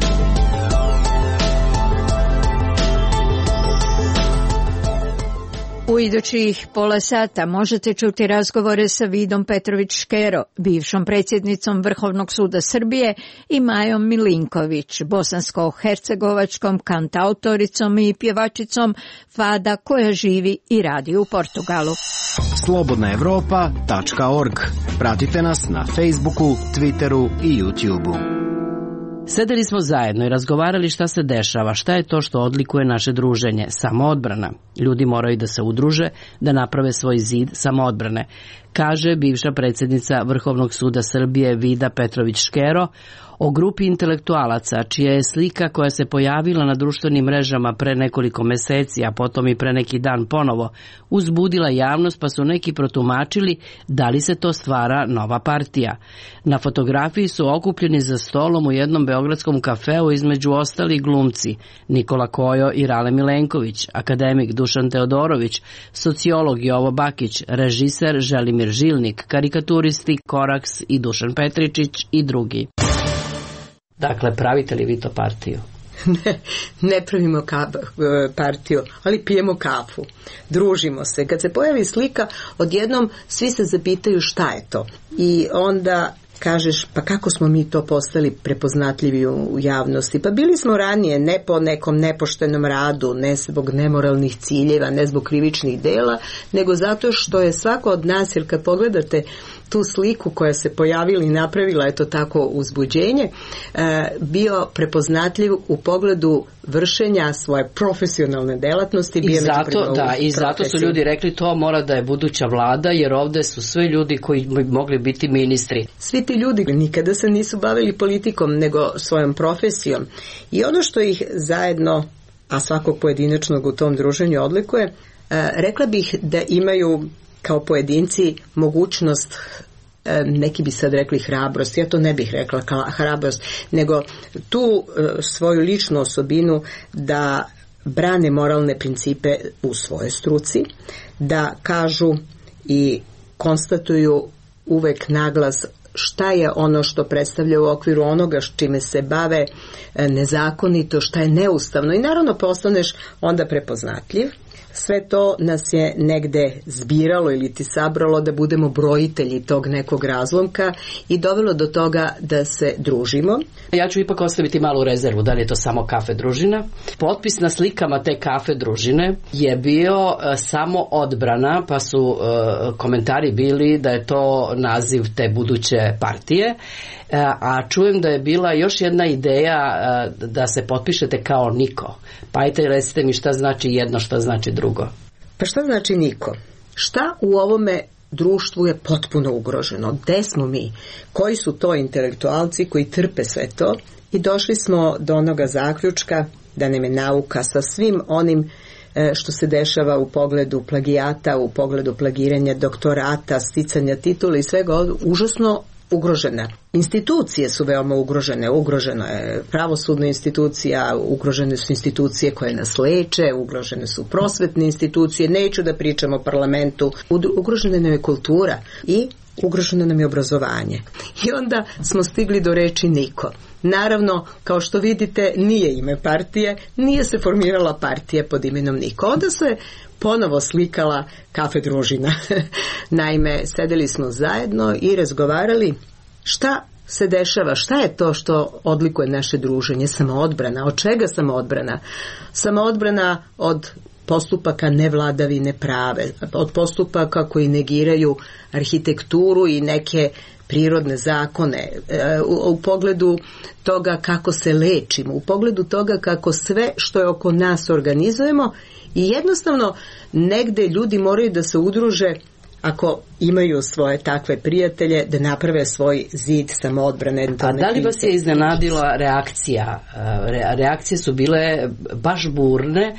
U idućih pola sata možete čuti razgovore sa Vidom Petrović-Škero, bivšom predsjednicom Vrhovnog suda Srbije, i Majom Milinković, bosansko-hercegovačkom kantautoricom i pjevačicom fada koja živi i radi u Portugalu. slobodna evropa tačka org. Pratite nas na Facebooku, Twitteru i YouTubeu. Sedeli smo zajedno i razgovarali šta se dešava, šta je to što odlikuje naše druženje, samoodbrana. Ljudi moraju da se udruže, da naprave svoj zid samoodbrane, kaže bivša predsjednica Vrhovnog suda Srbije Vida Petrović-Škero o grupi intelektualaca čija je slika koja se pojavila na društvenim mrežama pre nekoliko meseci, a potom i pre neki dan ponovo, uzbudila javnost, pa su neki protumačili da li se to stvara nova partija. Na fotografiji su okupljeni za stolom u jednom beogradskom kafeu između ostali glumci Nikola Kojo i Rale Milenković, akademik Dušan Teodorović, sociolog Jovo Bakić, režiser Želimir Žilnik, karikaturisti Koraks i Dušan Petričić i drugi. Dakle, pravite li vi to partiju? Ne, ne pravimo ka- partiju, ali pijemo kafu, družimo se. Kad se pojavi slika, odjednom svi se zapitaju šta je to. I onda kažeš, pa kako smo mi to postali prepoznatljivi u javnosti? Pa bili smo ranije, ne po nekom nepoštenom radu, ne zbog nemoralnih ciljeva, ne zbog krivičnih dela, nego zato što je svako od nas, jer kad pogledate tu sliku koja se pojavila i napravila je to tako uzbuđenje, bio prepoznatljiv u pogledu vršenja svoje profesionalne delatnosti. I zato, da, i zato su ljudi rekli to mora da je buduća vlada, jer ovde su sve ljudi koji bi mogli biti ministri. Svi ti ljudi nikada se nisu bavili politikom, nego svojom profesijom. I ono što ih zajedno, a svakog pojedinačnog u tom druženju odlikuje, rekla bih da imaju kao pojedinci mogućnost, neki bi sad rekli hrabrost, ja to ne bih rekla kao hrabrost, nego tu svoju ličnu osobinu da brane moralne principe u svojoj struci, da kažu i konstatuju uvek naglas šta je ono što predstavlja u okviru onoga čime se bave nezakonito, šta je neustavno, i naravno postaneš onda prepoznatljiv. Sve to nas je negde zbiralo ili ti sabralo da budemo brojitelji tog nekog razlomka i dovelo do toga da se družimo. Ja ću ipak ostaviti malu rezervu, da li je to samo kafe družina. Potpis na slikama te kafe družine je bio uh, samo odbrana, pa su uh, komentari bili da je to naziv te buduće partije. A čujem da je bila još jedna ideja da se potpišete kao niko. Pa ajte recite mi šta znači jedno, šta znači drugo. Pa šta znači niko? Šta u ovome društvu je potpuno ugroženo? Gde smo mi? Koji su to intelektualci koji trpe sve to? I došli smo do onoga zaključka da nam je nauka sa svim onim što se dešava u pogledu plagijata, u pogledu plagiranja doktorata, sticanja titula i svega užasno ugrožena. Institucije su veoma ugrožene. Ugrožena je pravosudna institucija, ugrožene su institucije koje nas leče, ugrožene su prosvetne institucije, neću da pričam o parlamentu, ugrožena nam je kultura i ugroženo nam je obrazovanje. I onda smo stigli do reči niko. Naravno, kao što vidite, nije ime partije, nije se formirala partija pod imenom niko. Onda se ponovo slikala kafe družina. Naime, sedeli smo zajedno i razgovarali šta se dešava, šta je to što odlikuje naše druženje, samoodbrana. Od čega samoodbrana? Samoodbrana od postupaka nevladavine prave, od postupaka koji negiraju arhitekturu i neke prirodne zakone, u, u pogledu toga kako se lečimo, u pogledu toga kako sve što je oko nas organizujemo i jednostavno negde ljudi moraju da se udruže ako imaju svoje takve prijatelje, da naprave svoj zid samoodbrane. A da li vas je iznenadila reakcija? Reakcije su bile baš burne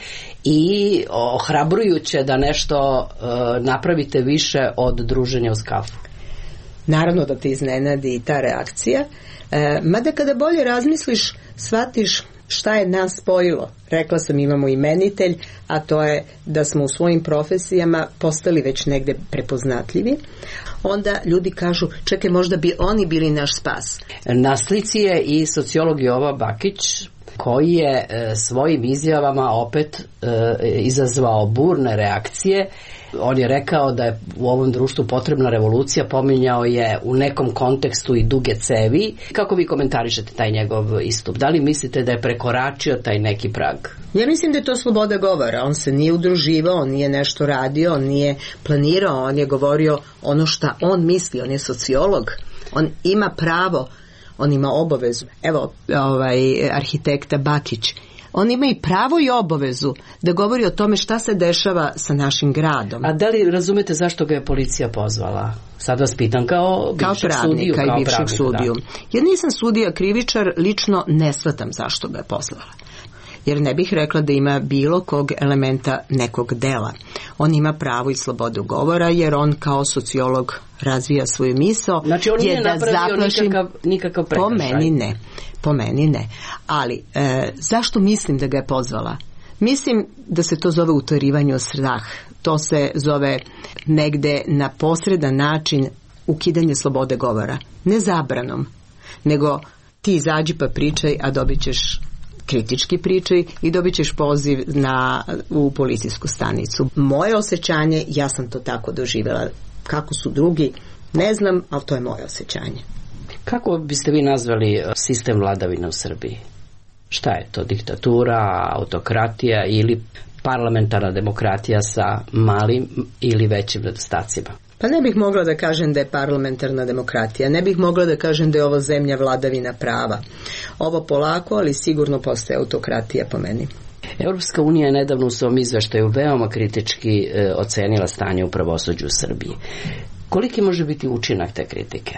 i ohrabrujuće da nešto napravite više od druženja uz kafu. Naravno da te iznenadi i ta reakcija. E, mada kada bolje razmisliš, shvatiš šta je nas spojilo. Rekla sam, imamo imenitelj, a to je da smo u svojim profesijama postali već negde prepoznatljivi. Onda ljudi kažu, čekaj, možda bi oni bili naš spas. Na slici je i sociolog Jovo Bakić, koji je e, svojim izjavama opet e, izazvao burne reakcije. On je rekao da je u ovom društvu potrebna revolucija, pominjao je u nekom kontekstu i duge cevi. Kako vi komentarišete taj njegov istup? Da li mislite da je prekoračio taj neki prag? Ja mislim da je to sloboda govora. On se nije udruživao, on nije nešto radio, on nije planirao, on je govorio ono šta on misli, on je sociolog. On ima pravo, on ima obavezu. Evo, ovaj arhitekta Bakić, on ima i pravo i obavezu da govori o tome šta se dešava sa našim gradom. A da li razumete zašto ga je policija pozvala? Sad vas pitam kao bivšeg sudiju. Kao pravnika, bivšeg sudiju. Da. Ja nisam sudija krivičar, lično ne shvatam zašto ga je pozvala. Jer ne bih rekla da ima bilo kog elementa nekog dela. On ima pravo i slobodu govora, jer on kao sociolog razvija svoju misao. Znači on nije je da napravio zaplašim, nikakav, nikakav prekršaj. Po meni ne. Po meni ne. Ali e, zašto mislim da ga je pozvala? Mislim da se to zove utorivanje u strah. To se zove negde na posredan način ukidanje slobode govora. Ne zabranom, nego ti izađi pa pričaj, a dobit ćeš kritički pričaj i dobit ćeš poziv na, u policijsku stanicu. Moje osjećanje, ja sam to tako doživjela. Kako su drugi, ne znam, ali to je moje osjećanje. Kako biste vi nazvali sistem vladavine u Srbiji? Šta je to? Diktatura, autokratija ili parlamentarna demokratija sa malim ili većim nedostacima? Pa ne bih mogla da kažem da je parlamentarna demokratija, ne bih mogla da kažem da je ovo zemlja vladavina prava. Ovo polako, ali sigurno postaje autokratija po meni. Europska unija je nedavno u svom izveštaju veoma kritički e, ocenila stanje u pravosuđu u Srbiji. Koliki može biti učinak te kritike?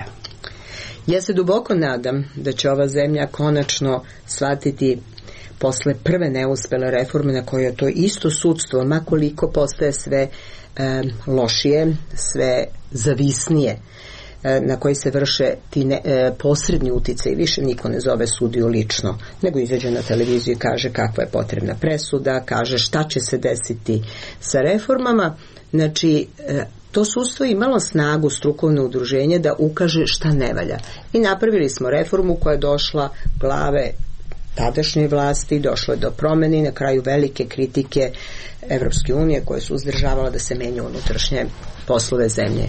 Ja se duboko nadam da će ova zemlja konačno shvatiti posle prve neuspele reforme na koje je to isto sudstvo, makoliko postaje sve e, lošije, sve zavisnije, e, na koji se vrše ti ne, e, posrednji uticaj. Više niko ne zove sudiju lično, nego izađe na televiziju i kaže kakva je potrebna presuda, kaže šta će se desiti sa reformama. Znači, e, to sudstvo imalo snagu, strukovno udruženje, da ukaže šta ne valja. I napravili smo reformu koja je došla glave tadašnjoj vlasti, došlo je do promene i na kraju velike kritike Evropske unije koje su uzdržavala da se menja unutrašnje poslove zemlje.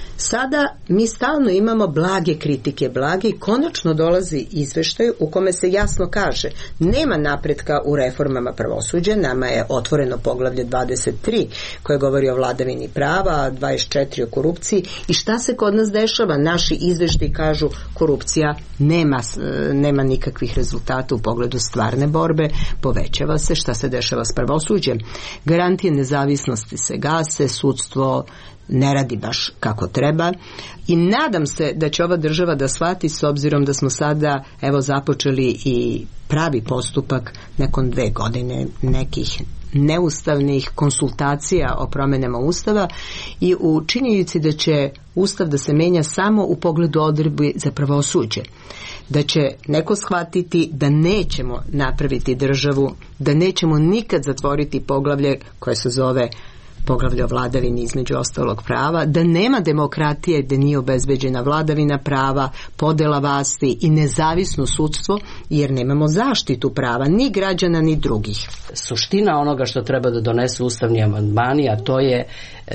Sada mi stalno imamo blage kritike, blage, i konačno dolazi izveštaj u kome se jasno kaže nema napretka u reformama pravosuđa, nama je otvoreno poglavlje dvadeset tri koje govori o vladavini prava, dvadeset četiri o korupciji, i šta se kod nas dešava? Naši izveštaji kažu korupcija nema, nema nikakvih rezultata u pogledu stvarne borbe, povećava se. Šta se dešava s pravosuđem? Garantije nezavisnosti se gase, sudstvo ne radi baš kako treba, i nadam se da će ova država da shvati, s obzirom da smo sada evo započeli i pravi postupak nakon dve godine nekih neustavnih konsultacija o promjenama Ustava i u činjenici da će Ustav da se menja samo u pogledu odredbi za pravosuđe, da će neko shvatiti da nećemo napraviti državu, da nećemo nikad zatvoriti poglavlje koje se zove poglavlje o vladavini između ostalog prava, da nema demokratije, da nije obezbeđena vladavina prava, podela vlasti i nezavisno sudstvo, jer nemamo zaštitu prava ni građana ni drugih. Suština onoga što treba da donesu ustavni amandmani, a to je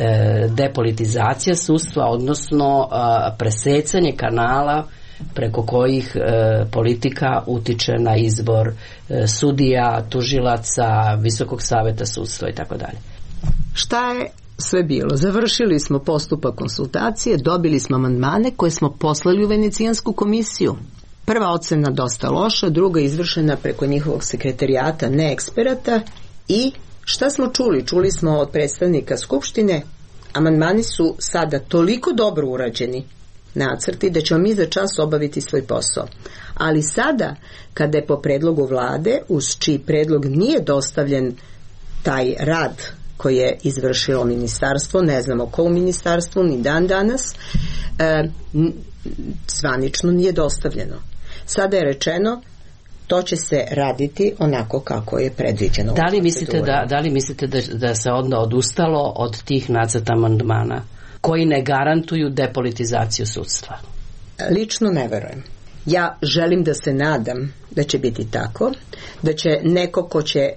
e, depolitizacija sudstva, odnosno a, presecanje kanala preko kojih e, politika utiče na izbor e, sudija, tužilaca, Visokog saveta sudstva i tako dalje. Šta je sve bilo? Završili smo postupak konsultacije, dobili smo amandmane koje smo poslali u Venecijansku komisiju. Prva ocena dosta loša, druga izvršena preko njihovog sekretarijata, ne eksperata. I šta smo čuli? Čuli smo od predstavnika Skupštine Amandmani su sada toliko dobro urađeni, nacrti, da ćemo mi za čas obaviti svoj posao. Ali sada, kada je po predlogu vlade, uz čiji predlog nije dostavljen taj rad koji je izvršilo ministarstvo, ne znamo ko u ministarstvu, ni dan danas, e, zvanično nije dostavljeno. Sada je rečeno, to će se raditi onako kako je predviđeno. Da li mislite da, da, li mislite da, da se onda odustalo od tih nacrta amandmana koji ne garantuju depolitizaciju sudstva? Lično ne verujem. Ja želim da se nadam da će biti tako, da će neko ko će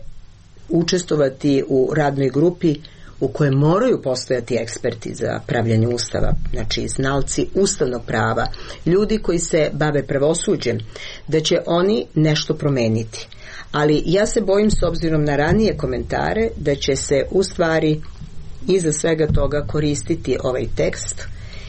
učestvovati u radnoj grupi u kojoj moraju postojati eksperti za pravljanje ustava, znači znalci ustavnog prava, ljudi koji se bave pravosuđem, da će oni nešto promeniti. Ali ja se bojim, s obzirom na ranije komentare, da će se u stvari iza svega toga koristiti ovaj tekst.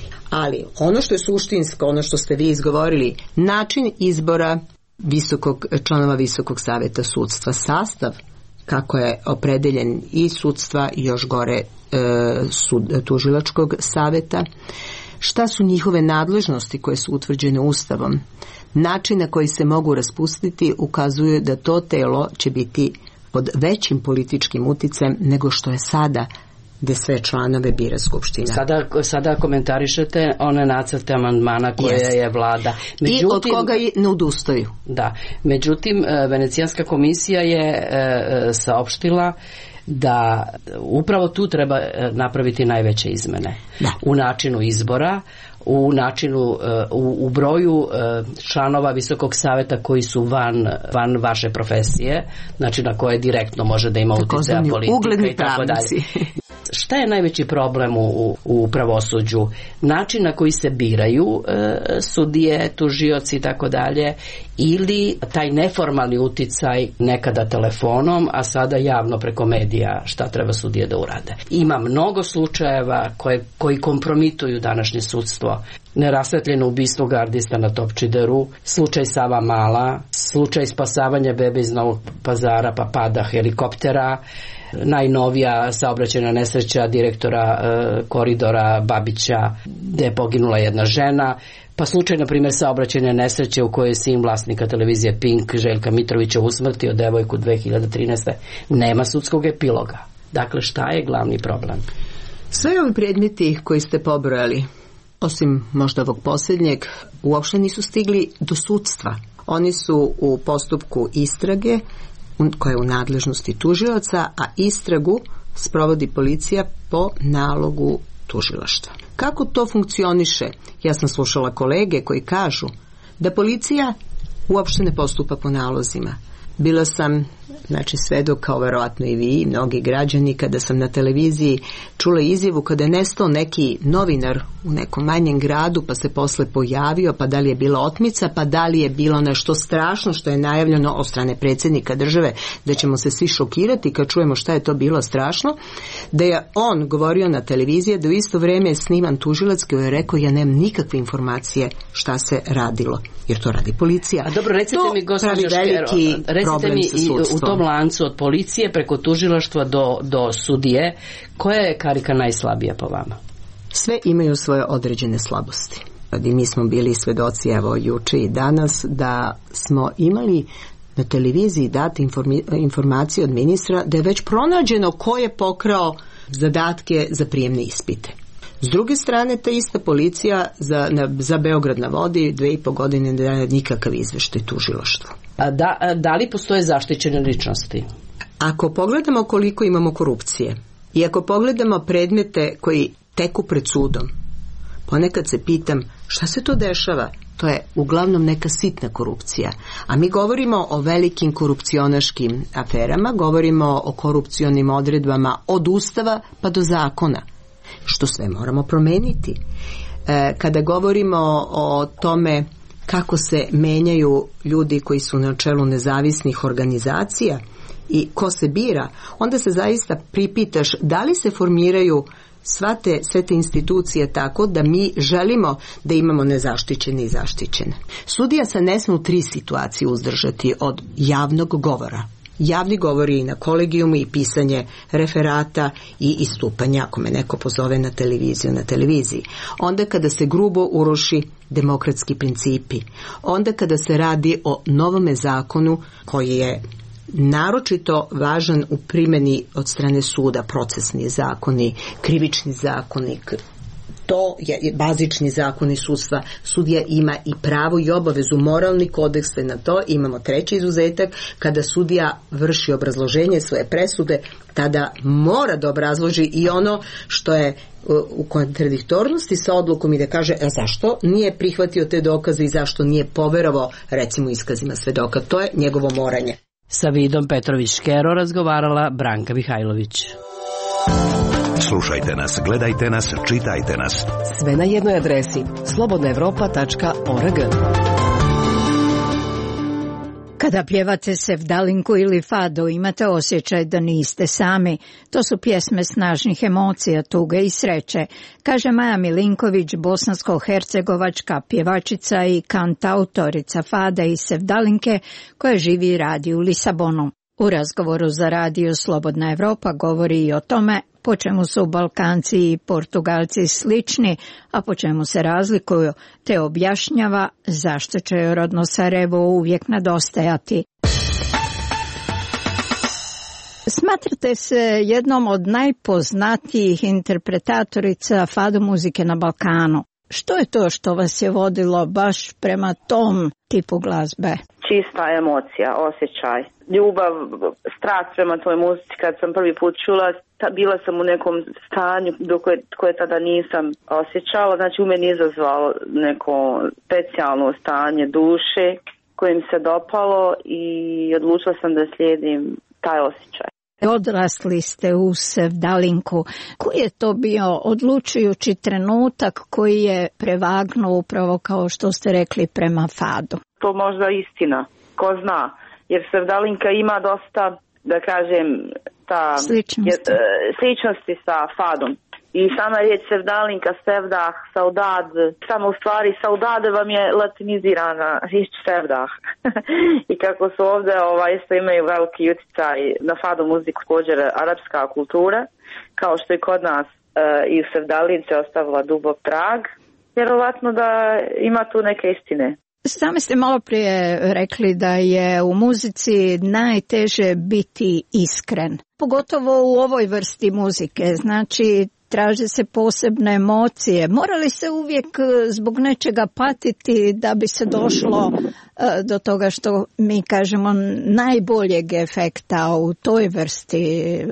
Ali ono što je suštinsko, ono što ste vi izgovorili, način izbora visokog, članova Visokog saveta sudstva, sastav kako je opredeljen i sudstva i još gore e, sud, tužilačkog saveta, šta su njihove nadležnosti koje su utvrđene Ustavom, način na koji se mogu raspustiti ukazuje da to telo će biti pod većim političkim uticajem nego što je sada, gde sve članove bira Skupština. Sada, sada komentarišete one nacrte amandmana koje yes. je vlada. Međutim, i od koga i ne odustaju. Da. Međutim, Venecijanska komisija je e, saopštila da upravo tu treba napraviti najveće izmene. Da. U načinu izbora, u načinu, u, u broju članova Visokog saveta koji su van, van vaše profesije, znači na koje direktno može da ima uticaja politika i tako dalje. Šta je najveći problem u, u pravosuđu? Način na koji se biraju e, sudije, tužioci i tako dalje, ili taj neformalni uticaj nekada telefonom, a sada javno preko medija šta treba sudije da urade. Ima mnogo slučajeva koje, koji kompromituju današnje sudstvo. Nerasvetljeno ubistvo gardista na Topčideru, slučaj Sava Mala, slučaj spasavanja bebe iz Novog Pazara pa pada helikoptera, najnovija saobraćajna nesreća direktora e, koridora Babića gde je poginula jedna žena, pa slučaj na primjer saobraćajne nesreće u kojoj je sin vlasnika televizije Pink Željka Mitrovića usmrtio devojku dve hiljade trinaeste. Nema sudskog epiloga. Dakle, šta je glavni problem? Sve ovi predmeti koji ste pobrojali, osim možda ovog posljednjeg, uopšte nisu stigli do sudstva. Oni su u postupku istrage koja je u nadležnosti tužilaca, a istragu sprovodi policija po nalogu tužilaštva. Kako to funkcioniše? Ja sam slušala kolege koji kažu da policija uopšte ne postupa po nalozima. Bila sam, znači svedok kao verovatno i vi i mnogi građani, kada sam na televiziji čula izjavu kada je nestao neki novinar u nekom manjem gradu pa se posle pojavio, pa da li je bila otmica, pa da li je bilo nešto strašno što je najavljeno od strane predsjednika države da ćemo se svi šokirati kad čujemo šta je to bilo strašno, da je on govorio na televiziji da u isto vrijeme je sniman tužilac koji je rekao ja nemam nikakve informacije šta se radilo, jer to radi policija. A dobro, recite to mi gospođo Škero, recite mi i u tom lancu od policije preko tužilaštva do, do sudije, koja je karika najslabija po vama? Sve imaju svoje određene slabosti. I mi smo bili svedoci, evo juče i danas, da smo imali na televiziji date informacije od ministra da je već pronađeno ko je pokrao zadatke za prijemne ispite. S druge strane, ta ista policija za, na, za Beograd na vodi dve i po godine ne daje nikakav izveštaj tužilaštvu. A da, a da li postoje zaštićene ličnosti? Ako pogledamo koliko imamo korupcije i ako pogledamo predmete koji teku pred sudom, ponekad se pitam šta se to dešava? To je uglavnom neka sitna korupcija. A mi govorimo o velikim korupcionaškim aferama, govorimo o korupcionim odredbama od Ustava pa do zakona, što sve moramo promeniti. E, kada govorimo o tome kako se menjaju ljudi koji su na čelu nezavisnih organizacija i ko se bira, onda se zaista pripitaš da li se formiraju sva te, sve te institucije tako da mi želimo da imamo nezaštićene i zaštićene. Sudija se ne sme u tri situacije uzdržati od javnog govora. javni govori i na kolegijumu i pisanje referata i istupanja ako me neko pozove na televiziju, na televiziji. Onda kada se grubo uruši demokratski principi, onda kada se radi o novome zakonu koji je naročito važan u primjeni od strane suda, procesni zakoni, krivični zakonik, to je bazični zakoni sudstva. Sudija ima i pravo i obavezu, moralni kodeks na to. Imamo treći izuzetak, kada sudija vrši obrazloženje svoje presude, tada mora da obrazloži i ono što je u kontradiktornosti sa odlukom i da kaže a zašto nije prihvatio te dokaze i zašto nije poverovao recimo iskazima svedoka. To je njegovo moranje. Sa Vidom Petrović Škero razgovarala Branka Mihajlović. Slušajte nas, gledajte nas, čitajte nas. Sve na jednoj adresi slobodna evropa tačka org. Kada pjevate sevdalinku ili fado, imate osjećaj da niste sami. To su pjesme snažnih emocija, tuge i sreće, kaže Maja Milinković, bosansko-hercegovačka pjevačica i kantautorica fade i sevdalinke koja živi i radi u Lisabonu. U razgovoru za radio Slobodna Evropa govori i o tome po čemu su Balkanci i Portugalci slični, a po čemu se razlikuju, te objašnjava zašto će joj rodno Sarajevo uvijek nedostajati. Smatrate se jednom od najpoznatijih interpretatorica fado muzike na Balkanu. Što je to što vas je vodilo baš prema tom tipu glazbe? Čista emocija, osjećaj, ljubav, strast prema toj muzici. Kad sam prvi put čula, ta, bila sam u nekom stanju do koje, koje tada nisam osjećala. Znači u meni izazvalo neko specijalno stanje duše koje mi se dopalo i odlučila sam da slijedim taj osjećaj. Odrasli ste u sevdalinku. Koji je to bio odlučujući trenutak koji je prevagnuo upravo kao što ste rekli prema fadu? To možda istina, ko zna, jer sevdalinka ima dosta, da kažem, ta sličnosti, je, sličnosti sa fadom. I sama riječ sevdalinka, sevdah, saudad, samo u stvari saudade vam je latinizirana riječ sevdah. I kako su ovdje ovaj, isto imaju veliki utjecaj na fado muziku, također arapska kultura, kao što je kod nas e, i u sevdalinci ostavila dubok trag, vjerovatno da ima tu neke istine. Sami ste malo prije rekli da je u muzici najteže biti iskren, pogotovo u ovoj vrsti muzike, znači traže se posebne emocije. Morali se uvijek zbog nečega patiti da bi se došlo do toga što mi kažemo najboljeg efekta u toj vrsti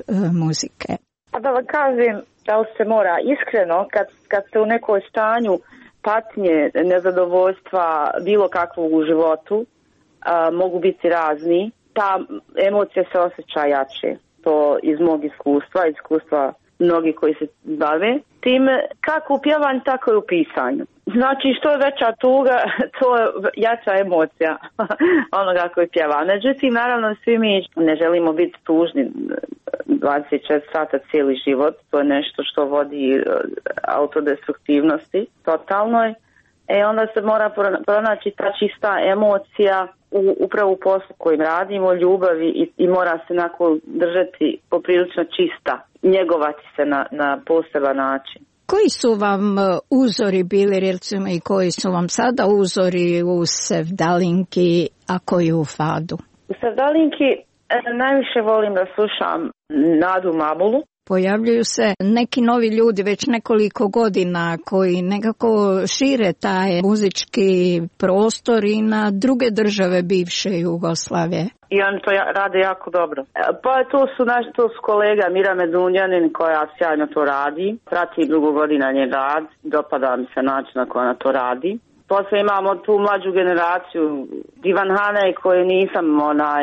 muzike. A da vam kažem da se mora iskreno kad, kad ste u nekoj stanju patnje, nezadovoljstva, bilo kakvog u životu, a, mogu biti razni. Ta emocija se osjeća jače. To iz mog iskustva, iskustva mnogi koji se bave tim, kako u pjevanju, tako i u pisanju. Znači, što je veća tuga, to je jača emocija onoga koji pjeva. Međutim, naravno, svi mi ne želimo biti tužni dvadeset četiri sata cijeli život. To je nešto što vodi autodestruktivnosti totalnoj. E onda se mora pronaći ta čista emocija u, upravo u poslu kojim radimo, ljubavi i, i mora se onako držati poprilično čista, njegovati se na, na poseban način. Koji su vam uzori bili, recimo, i koji su vam sada uzori u sevdalinki, a koji u fadu? U sevdalinki najviše volim da slušam Nadu Mabulu. Pojavljuju se neki novi ljudi već nekoliko godina koji nekako šire taj muzički prostor i na druge države bivše Jugoslavije. I oni to rade jako dobro. Pa to su, naš, to su kolega Mira Medunjanin koja sjajno to radi. Pratim dugo godina njen rad, dopada mi se način na koja ona to radi. Poslije imamo tu mlađu generaciju Ivan Hanej koju nisam onaj,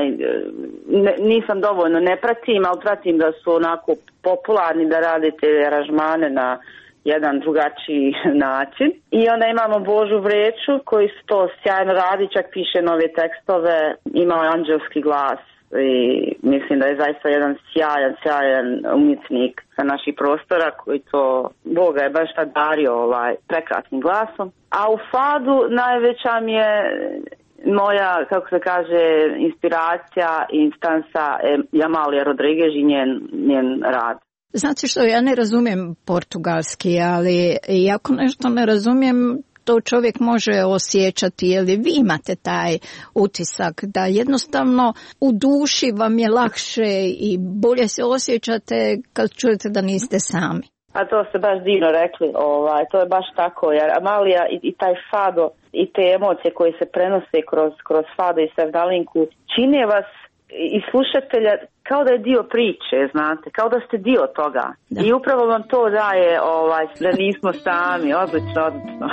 ne, nisam dovoljno ne pratim, ali pratim da su onako popularni da rade te aranžmane na jedan drugačiji način. I onda imamo Božu Vreću koji su to sjajno radi, čak piše nove tekstove, imao je anđelski glas i mislim da je zaista jedan sjajan, sjajan umjetnik sa naših prostora koji to, Boga je baš tad dario ovaj prekrasnim glasom. A u fadu najveća mi je moja, kako se kaže, inspiracija i instansa je Amalija Rodriguez i njen, njen rad. Znate što, ja ne razumijem portugalski, ali iako nešto ne razumijem, to čovjek može osjećati, jer vi imate taj utisak da jednostavno u duši vam je lakše i bolje se osjećate kad čujete da niste sami. A to ste baš divno rekli, ovaj, to je baš tako, jer Amalija i, i taj fado i te emocije koje se prenose kroz, kroz fado i sevdalinku čine vas i slušatelja kao da je dio priče, znate, kao da ste dio toga. Da. I upravo vam to daje, ovaj, da nismo sami, odlično, odlično.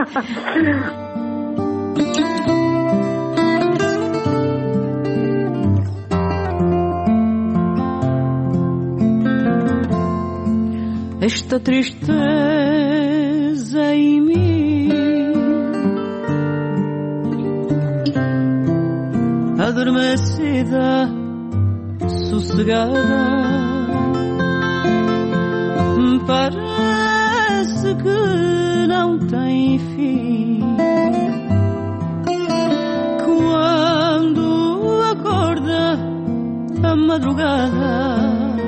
Esta tristeza em mim adormecida, sossegada, parece que não tem fim. Quando acorda a madrugada.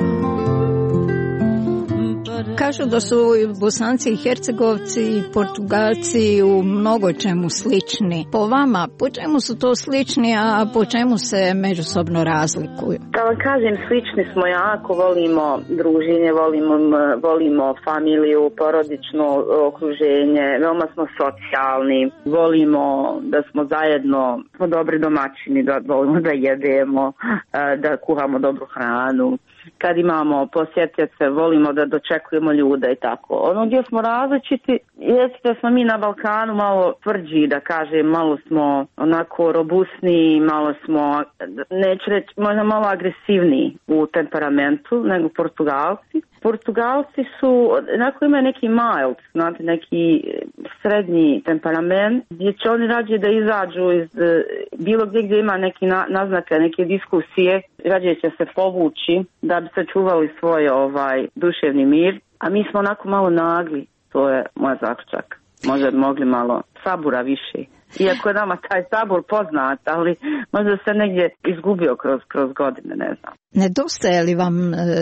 Kažu da su Bosanci i Hercegovci i Portugalci u mnogo čemu slični. Po vama, po čemu su to slični, a po čemu se međusobno razlikuju? Da vam kažem, slični smo jako, volimo druženje, volimo, volimo familiju, porodično okruženje, veoma smo socijalni, volimo da smo zajedno, smo dobri domaćini, da volimo da jedemo, da kuhamo dobru hranu. Kad imamo posjetioce, volimo da dočekujemo ljude i tako. Ono gdje smo različiti, jeste da smo mi na Balkanu malo tvrđi, da kažem, malo smo onako robustniji, malo smo, neću reći, možda malo agresivniji u temperamentu nego Portugalci. Portugalci su, onako imaju neki mild, znate, neki srednji temperament, gdje će oni rađe da izađu iz bilo gdje gdje ima neki na, naznake, neke diskusije, rađe će se povući da bi sačuvali svoj ovaj duševni mir, a mi smo onako malo nagli, to je moj zaključak. Možda bi mogli malo sabura više. Iako je nama taj sabor poznat, ali možda se negdje izgubio kroz, kroz godine, ne znam. Nedostaje li vam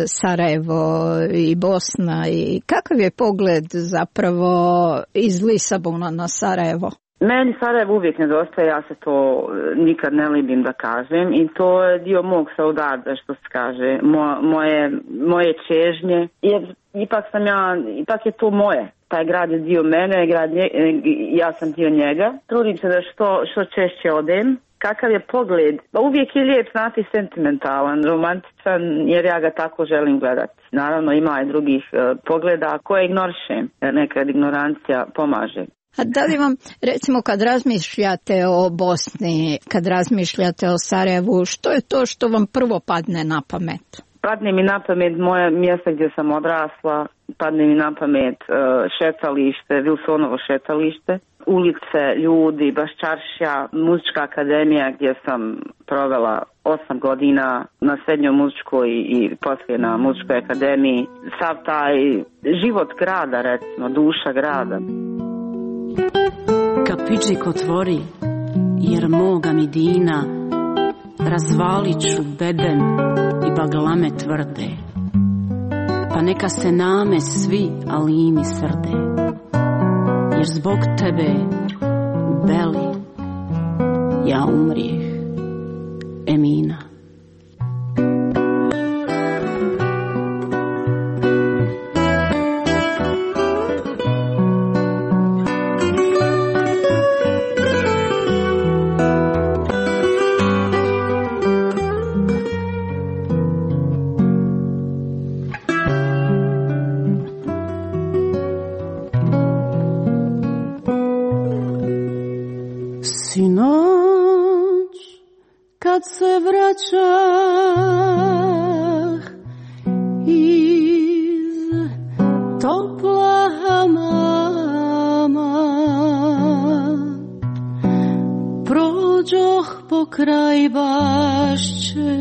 Sarajevo i Bosna i kakav je pogled zapravo iz Lisabona na Sarajevo? Meni Sarajevo uvijek nedostaje, ja se to nikad ne libim da kažem i to je dio mog saudada, što se kaže, Mo, moje, moje čežnje, jer ipak sam ja, ipak je to moje. Taj grad je dio mene, grad nje, ja sam dio njega. Trudim se da što, što češće odem. Kakav je pogled? Pa uvijek je lijep, znati, sentimentalan, romantičan, jer ja ga tako želim gledati. Naravno ima i drugih uh, pogleda koje ignorišem, jer nekad ignorancija pomaže. A da li vam, recimo, kad razmišljate o Bosni, kad razmišljate o Sarajevu, što je to što vam prvo padne na pamet? Padne mi na pamet moje mjesto gdje sam odrasla, padne mi na pamet uh, šetalište, Wilsonovo šetalište, ulice, ljudi, Baščaršija, muzička akademija gdje sam provela osam godina na srednjoj muzičkoj i poslije na muzičkoj akademiji. Sav taj život grada, recimo, duša grada. Kapičik otvori, jer moga mi dina, razvalit ću beben i baglame tvrde, pa neka se name svi alimi srde, jer zbog tebe, Beli, ja umrijeh, Emina. Sinoć, kad se vraćah iz topla hamama, prođoh pokraj bašće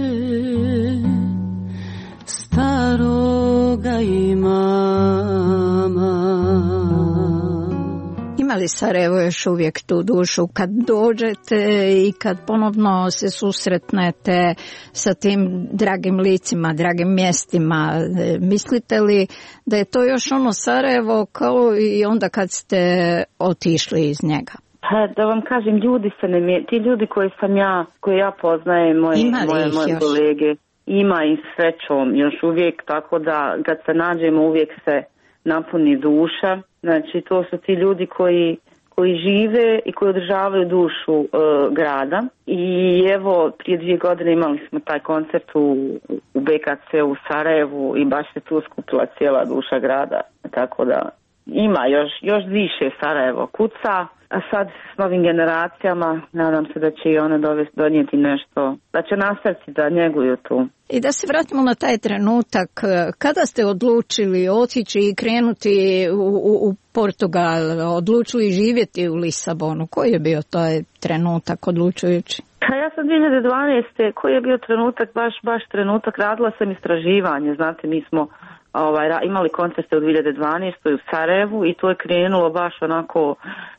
staroga imama. Ima Ima li Sarajevo još uvijek tu dušu kad dođete i kad ponovno se susretnete sa tim dragim licima, dragim mjestima? Mislite li da je to još ono Sarajevo kao i onda kad ste otišli iz njega? Pa da vam kažem, ljudi se ne mijenjaju. Ti ljudi koji sam ja, koji ja poznajem, moje, moje, moje kolege, ima i srećom još uvijek, tako da kad se nađemo uvijek se napuni duša. Znači to su ti ljudi koji, koji žive i koji održavaju dušu e, grada. I evo prije dvije godine imali smo taj koncert u, u B K C u Sarajevu i baš se tu skupila cijela duša grada. Tako da ima još, još više Sarajevo kuca. A sad s novim generacijama nadam se da će i one dovesti, donijeti nešto, da će nastaviti da njeguju tu. I da se vratimo na taj trenutak, kada ste odlučili otići i krenuti u, u, u Portugal, odlučili živjeti u Lisabonu, koji je bio taj trenutak odlučujući? Pa ja sam dvije hiljade dvanaeste. Koji je bio trenutak, baš, baš trenutak, radila sam istraživanje, znate mi smo ovaj, imali koncerte u dvije hiljade dvanaestoj u Sarajevu i to je krenulo baš onako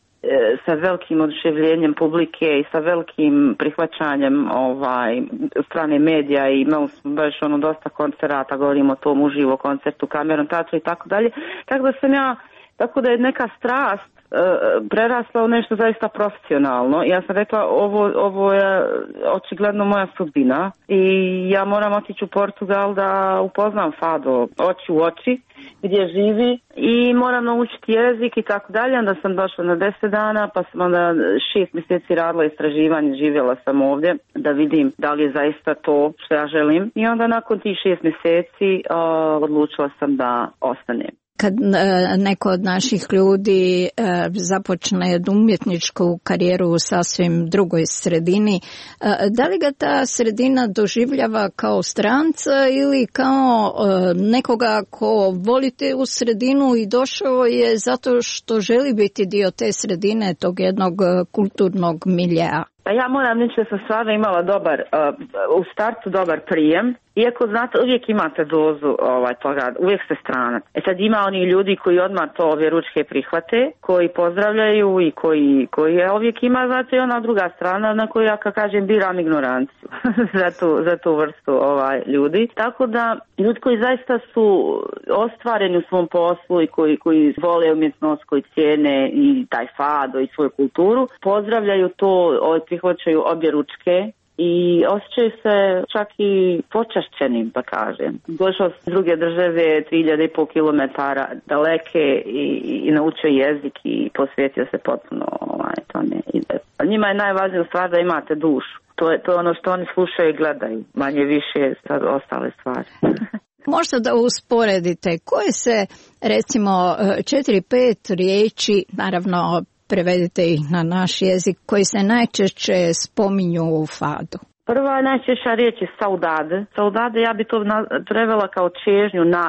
sa velikim oduševljenjem publike i sa velikim prihvaćanjem ovaj strane medija i imali smo baš ono dosta koncerata, govorimo o tom uživo koncertu, Cameron Teatru i tako dalje. Tako da sam ja, tako da je neka strast e, prerasla u nešto zaista profesionalno. Ja sam rekla ovo, ovo je očigledno moja sudbina i ja moram otići u Portugal da upoznam Fado oči u oči gdje živi i moram naučiti jezik i tako dalje. Onda sam došla na deset dana, pa sam onda šest mjeseci radila istraživanje, živjela sam ovdje da vidim da li je zaista to što ja želim. I onda nakon tih šest mjeseci uh, odlučila sam da ostanem. Kad neko od naših ljudi započne umjetničku karijeru u sasvim drugoj sredini, da li ga ta sredina doživljava kao stranca ili kao nekoga ko voli tu sredinu i došao je zato što želi biti dio te sredine, tog jednog kulturnog miljea? Pa ja moram reći da sam stvarno imala dobar, uh, u startu dobar prijem. Iako, znate, uvijek imate dozu ovaj, toga, uvijek ste stranac. E sad ima oni ljudi koji odmah to objeručke prihvate, koji pozdravljaju i koji, koji je uvijek ima, znači ona druga strana na koju ja, kako kažem, biram ignoranciju za, tu, za tu vrstu ovaj, ljudi. Tako da, ljudi koji zaista su ostvareni u svom poslu i koji, koji vole umjetnost, koji cijene i taj fado i svoju kulturu, pozdravljaju to, prihvaćaju objeručke i osjećaju se čak i počašćenim, da kažem. Došao s druge države tri hiljade i pol kilometara daleke i, i naučio jezik i posvetio se potpuno ovaj, tome. Njima je najvažnija stvar da imate dušu. To je, to je ono što oni slušaju i gledaju. Manje više sad ostale stvari. Možda da usporedite koje se recimo četiri, pet riječi, naravno prevedite ih na naš jezik, koji se najčešće spominju u fadu. Prva najčešća riječ je saudade. Saudade ja bi to prevela kao čežnju na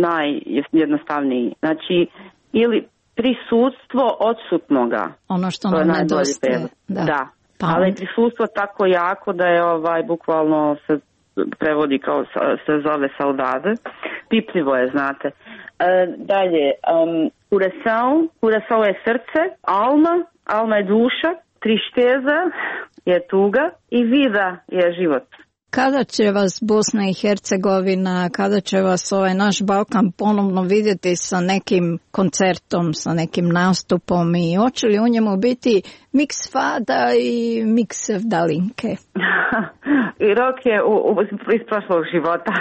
najjednostavniji. Znači, ili prisutstvo odsutnoga. Ono što nam nedostaje. Da. da. Pa. Ali prisutstvo tako jako da je ovaj bukvalno se prevodi kao se zove saudade. Pipljivo je, znate. E, dalje, um, Curaçao, Curaçao je srce, alma, alma je duša, trišteza je tuga i vida je život. Kada će vas Bosna i Hercegovina, kada će vas ovaj naš Balkan ponovno vidjeti sa nekim koncertom, sa nekim nastupom i hoće li u njemu biti miks fada i miks sevdalinke? I rok je u, u, iz prošlog života.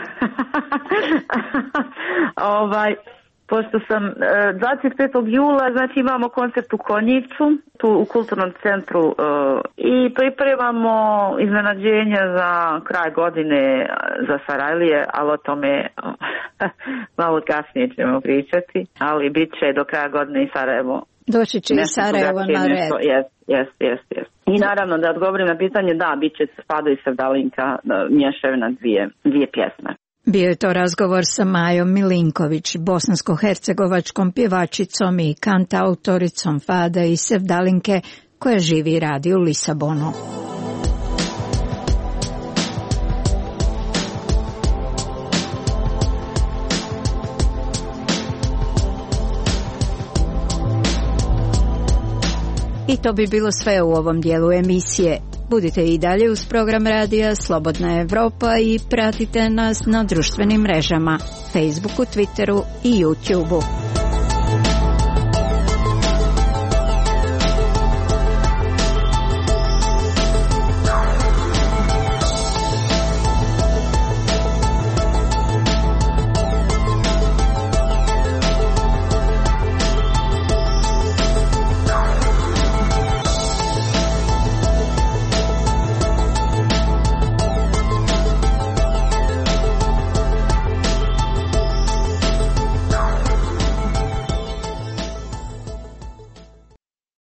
ovaj... Pošto sam dvadeset petog jula, znači imamo koncert u Konjicu, tu u kulturnom centru uh, i pripremamo iznenađenje za kraj godine za Sarajlije, ali o tome uh, malo kasnije ćemo pričati, ali bit će do kraja godine i Sarajevo. Doći će i Sarajevo na red. Jest, jest, jest, jest. I naravno da odgovorim na pitanje, da, bit će Fado i Sevdalinka mješavina dvije, dvije pjesme. Bio je to razgovor sa Majom Milinković, bosansko-hercegovačkom pjevačicom i kantautoricom fada i sevdalinke koja živi i radi u Lisabonu. I to bi bilo sve u ovom dijelu emisije. Budite i dalje uz program radija Slobodna Evropa i pratite nas na društvenim mrežama, Facebooku, Twitteru i YouTubeu.